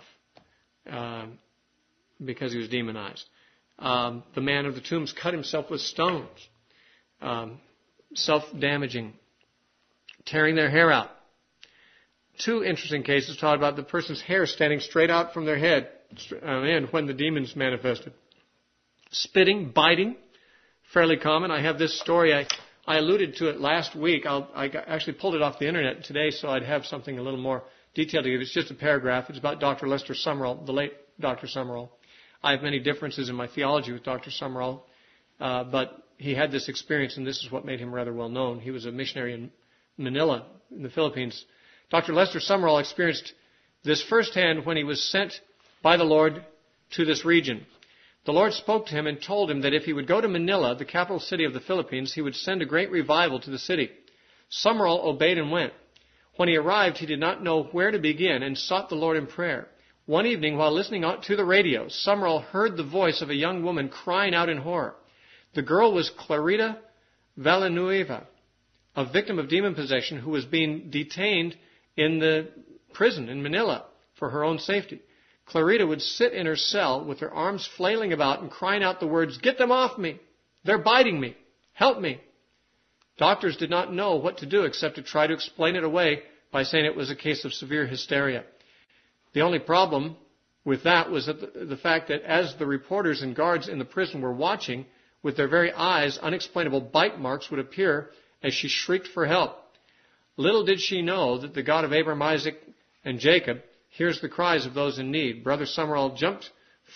because he was demonized. The man of the tombs cut himself with stones. Self-damaging. Tearing their hair out. 2 interesting cases talk about the person's hair standing straight out from their head and when the demons manifested. Spitting, biting, fairly common. I have this story. I alluded to it last week. I actually pulled it off the internet today, so I'd have something a little more detailed to give. It's just a paragraph. It's about Dr. Lester Sumrall, the late Dr. Sumrall. I have many differences in my theology with Dr. Sumrall, but he had this experience, and this is what made him rather well known. He was a missionary in Manila, in the Philippines. Dr. Lester Sumrall experienced this firsthand when he was sent by the Lord to this region. The Lord spoke to him and told him that if he would go to Manila, the capital city of the Philippines, he would send a great revival to the city. Sumrall obeyed and went. When he arrived, he did not know where to begin and sought the Lord in prayer. One evening, while listening to the radio, Sumrall heard the voice of a young woman crying out in horror. The girl was Clarita Villanueva, a victim of demon possession who was being detained in the prison in Manila for her own safety. Clarita would sit in her cell with her arms flailing about and crying out the words, "Get them off me! They're biting me! Help me!" Doctors did not know what to do except to try to explain it away by saying it was a case of severe hysteria. The only problem with that was that the fact that as the reporters and guards in the prison were watching, with their very eyes, unexplainable bite marks would appear as she shrieked for help. Little did she know that the God of Abraham, Isaac, and Jacob hears the cries of those in need. Brother Sumrall jumped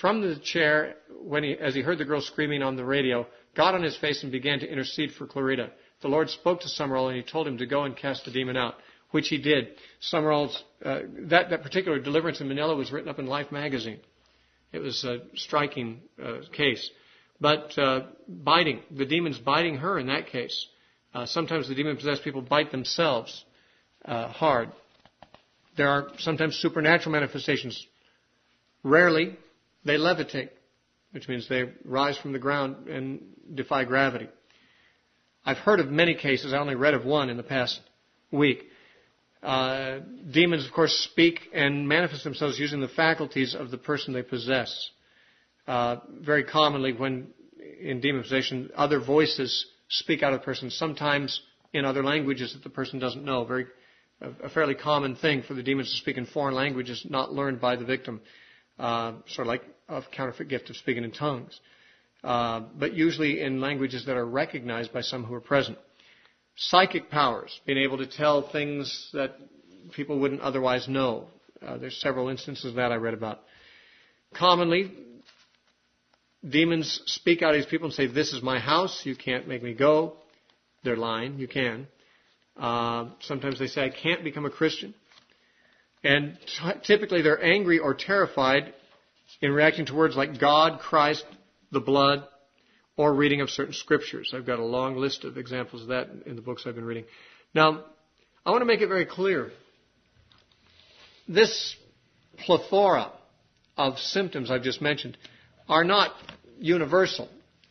from the chair, as he heard the girl screaming on the radio, got on his face and began to intercede for Clarita. The Lord spoke to Summerall and he told him to go and cast the demon out, which he did. Summerall's, that particular deliverance in Manila was written up in Life magazine. It was a striking case. But biting, the demon's biting her in that case. Sometimes the demon-possessed people bite themselves hard. There are sometimes supernatural manifestations. Rarely, they levitate, which means they rise from the ground and defy gravity. I've heard of many cases. I only read of one in the past week. Demons, of course, speak and manifest themselves using the faculties of the person they possess. Very commonly, when in demon possession, other voices speak out of the person, sometimes in other languages that the person doesn't know. A fairly common thing for the demons to speak in foreign languages not learned by the victim, sort of like a counterfeit gift of speaking in tongues, but usually in languages that are recognized by some who are present. Psychic powers, being able to tell things that people wouldn't otherwise know. There's several instances of that I read about. Commonly, demons speak out of these people and say, "This is my house, you can't make me go." They're lying, you can. Sometimes they say, "I can't become a Christian." And typically they're angry or terrified in reacting to words like God, Christ, the blood, or reading of certain scriptures. I've got a long list of examples of that in the books I've been reading. Now, I want to make it very clear. This plethora of symptoms I've just mentioned are not universal.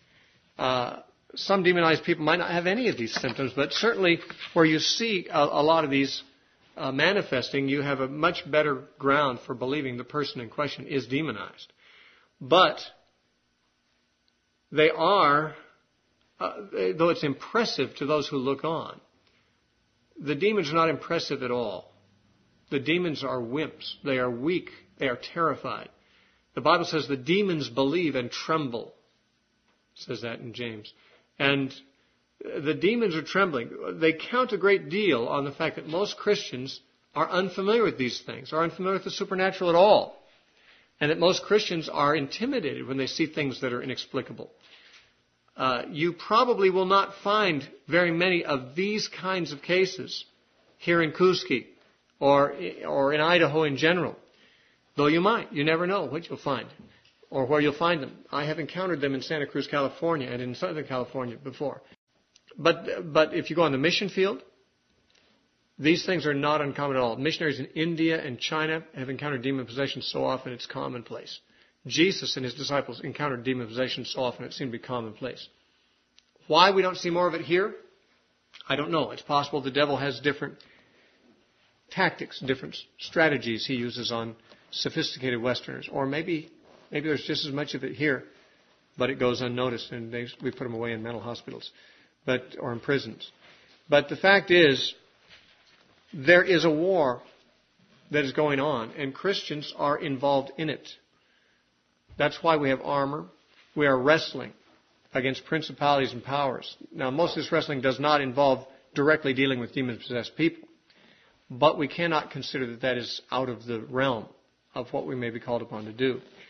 Some demonized people might not have any of these symptoms, but certainly where you see a lot of these manifesting, you have a much better ground for believing the person in question is demonized. But they are, though it's impressive to those who look on, the demons are not impressive at all. The demons are wimps. They are weak. They are terrified. The Bible says the demons believe and tremble. It says that in James. And the demons are trembling. They count a great deal on the fact that most Christians are unfamiliar with these things, are unfamiliar with the supernatural at all. And that most Christians are intimidated when they see things that are inexplicable. You probably will not find very many of these kinds of cases here in Kuski or in Idaho in general. Though you might. You never know what you'll find or where you'll find them. I have encountered them in Santa Cruz, California and in Southern California before. But if you go on the mission field, these things are not uncommon at all. Missionaries in India and China have encountered demon possession so often it's commonplace. Jesus and his disciples encountered demon possession so often it seemed to be commonplace. Why we don't see more of it here? I don't know. It's possible the devil has different tactics, different strategies he uses on sophisticated Westerners. Or maybe there's just as much of it here, but it goes unnoticed and we put them away in mental hospitals or in prisons. But the fact is, there is a war that is going on, and Christians are involved in it. That's why we have armor. We are wrestling against principalities and powers. Now, most of this wrestling does not involve directly dealing with demon-possessed people, but we cannot consider that is out of the realm of what we may be called upon to do.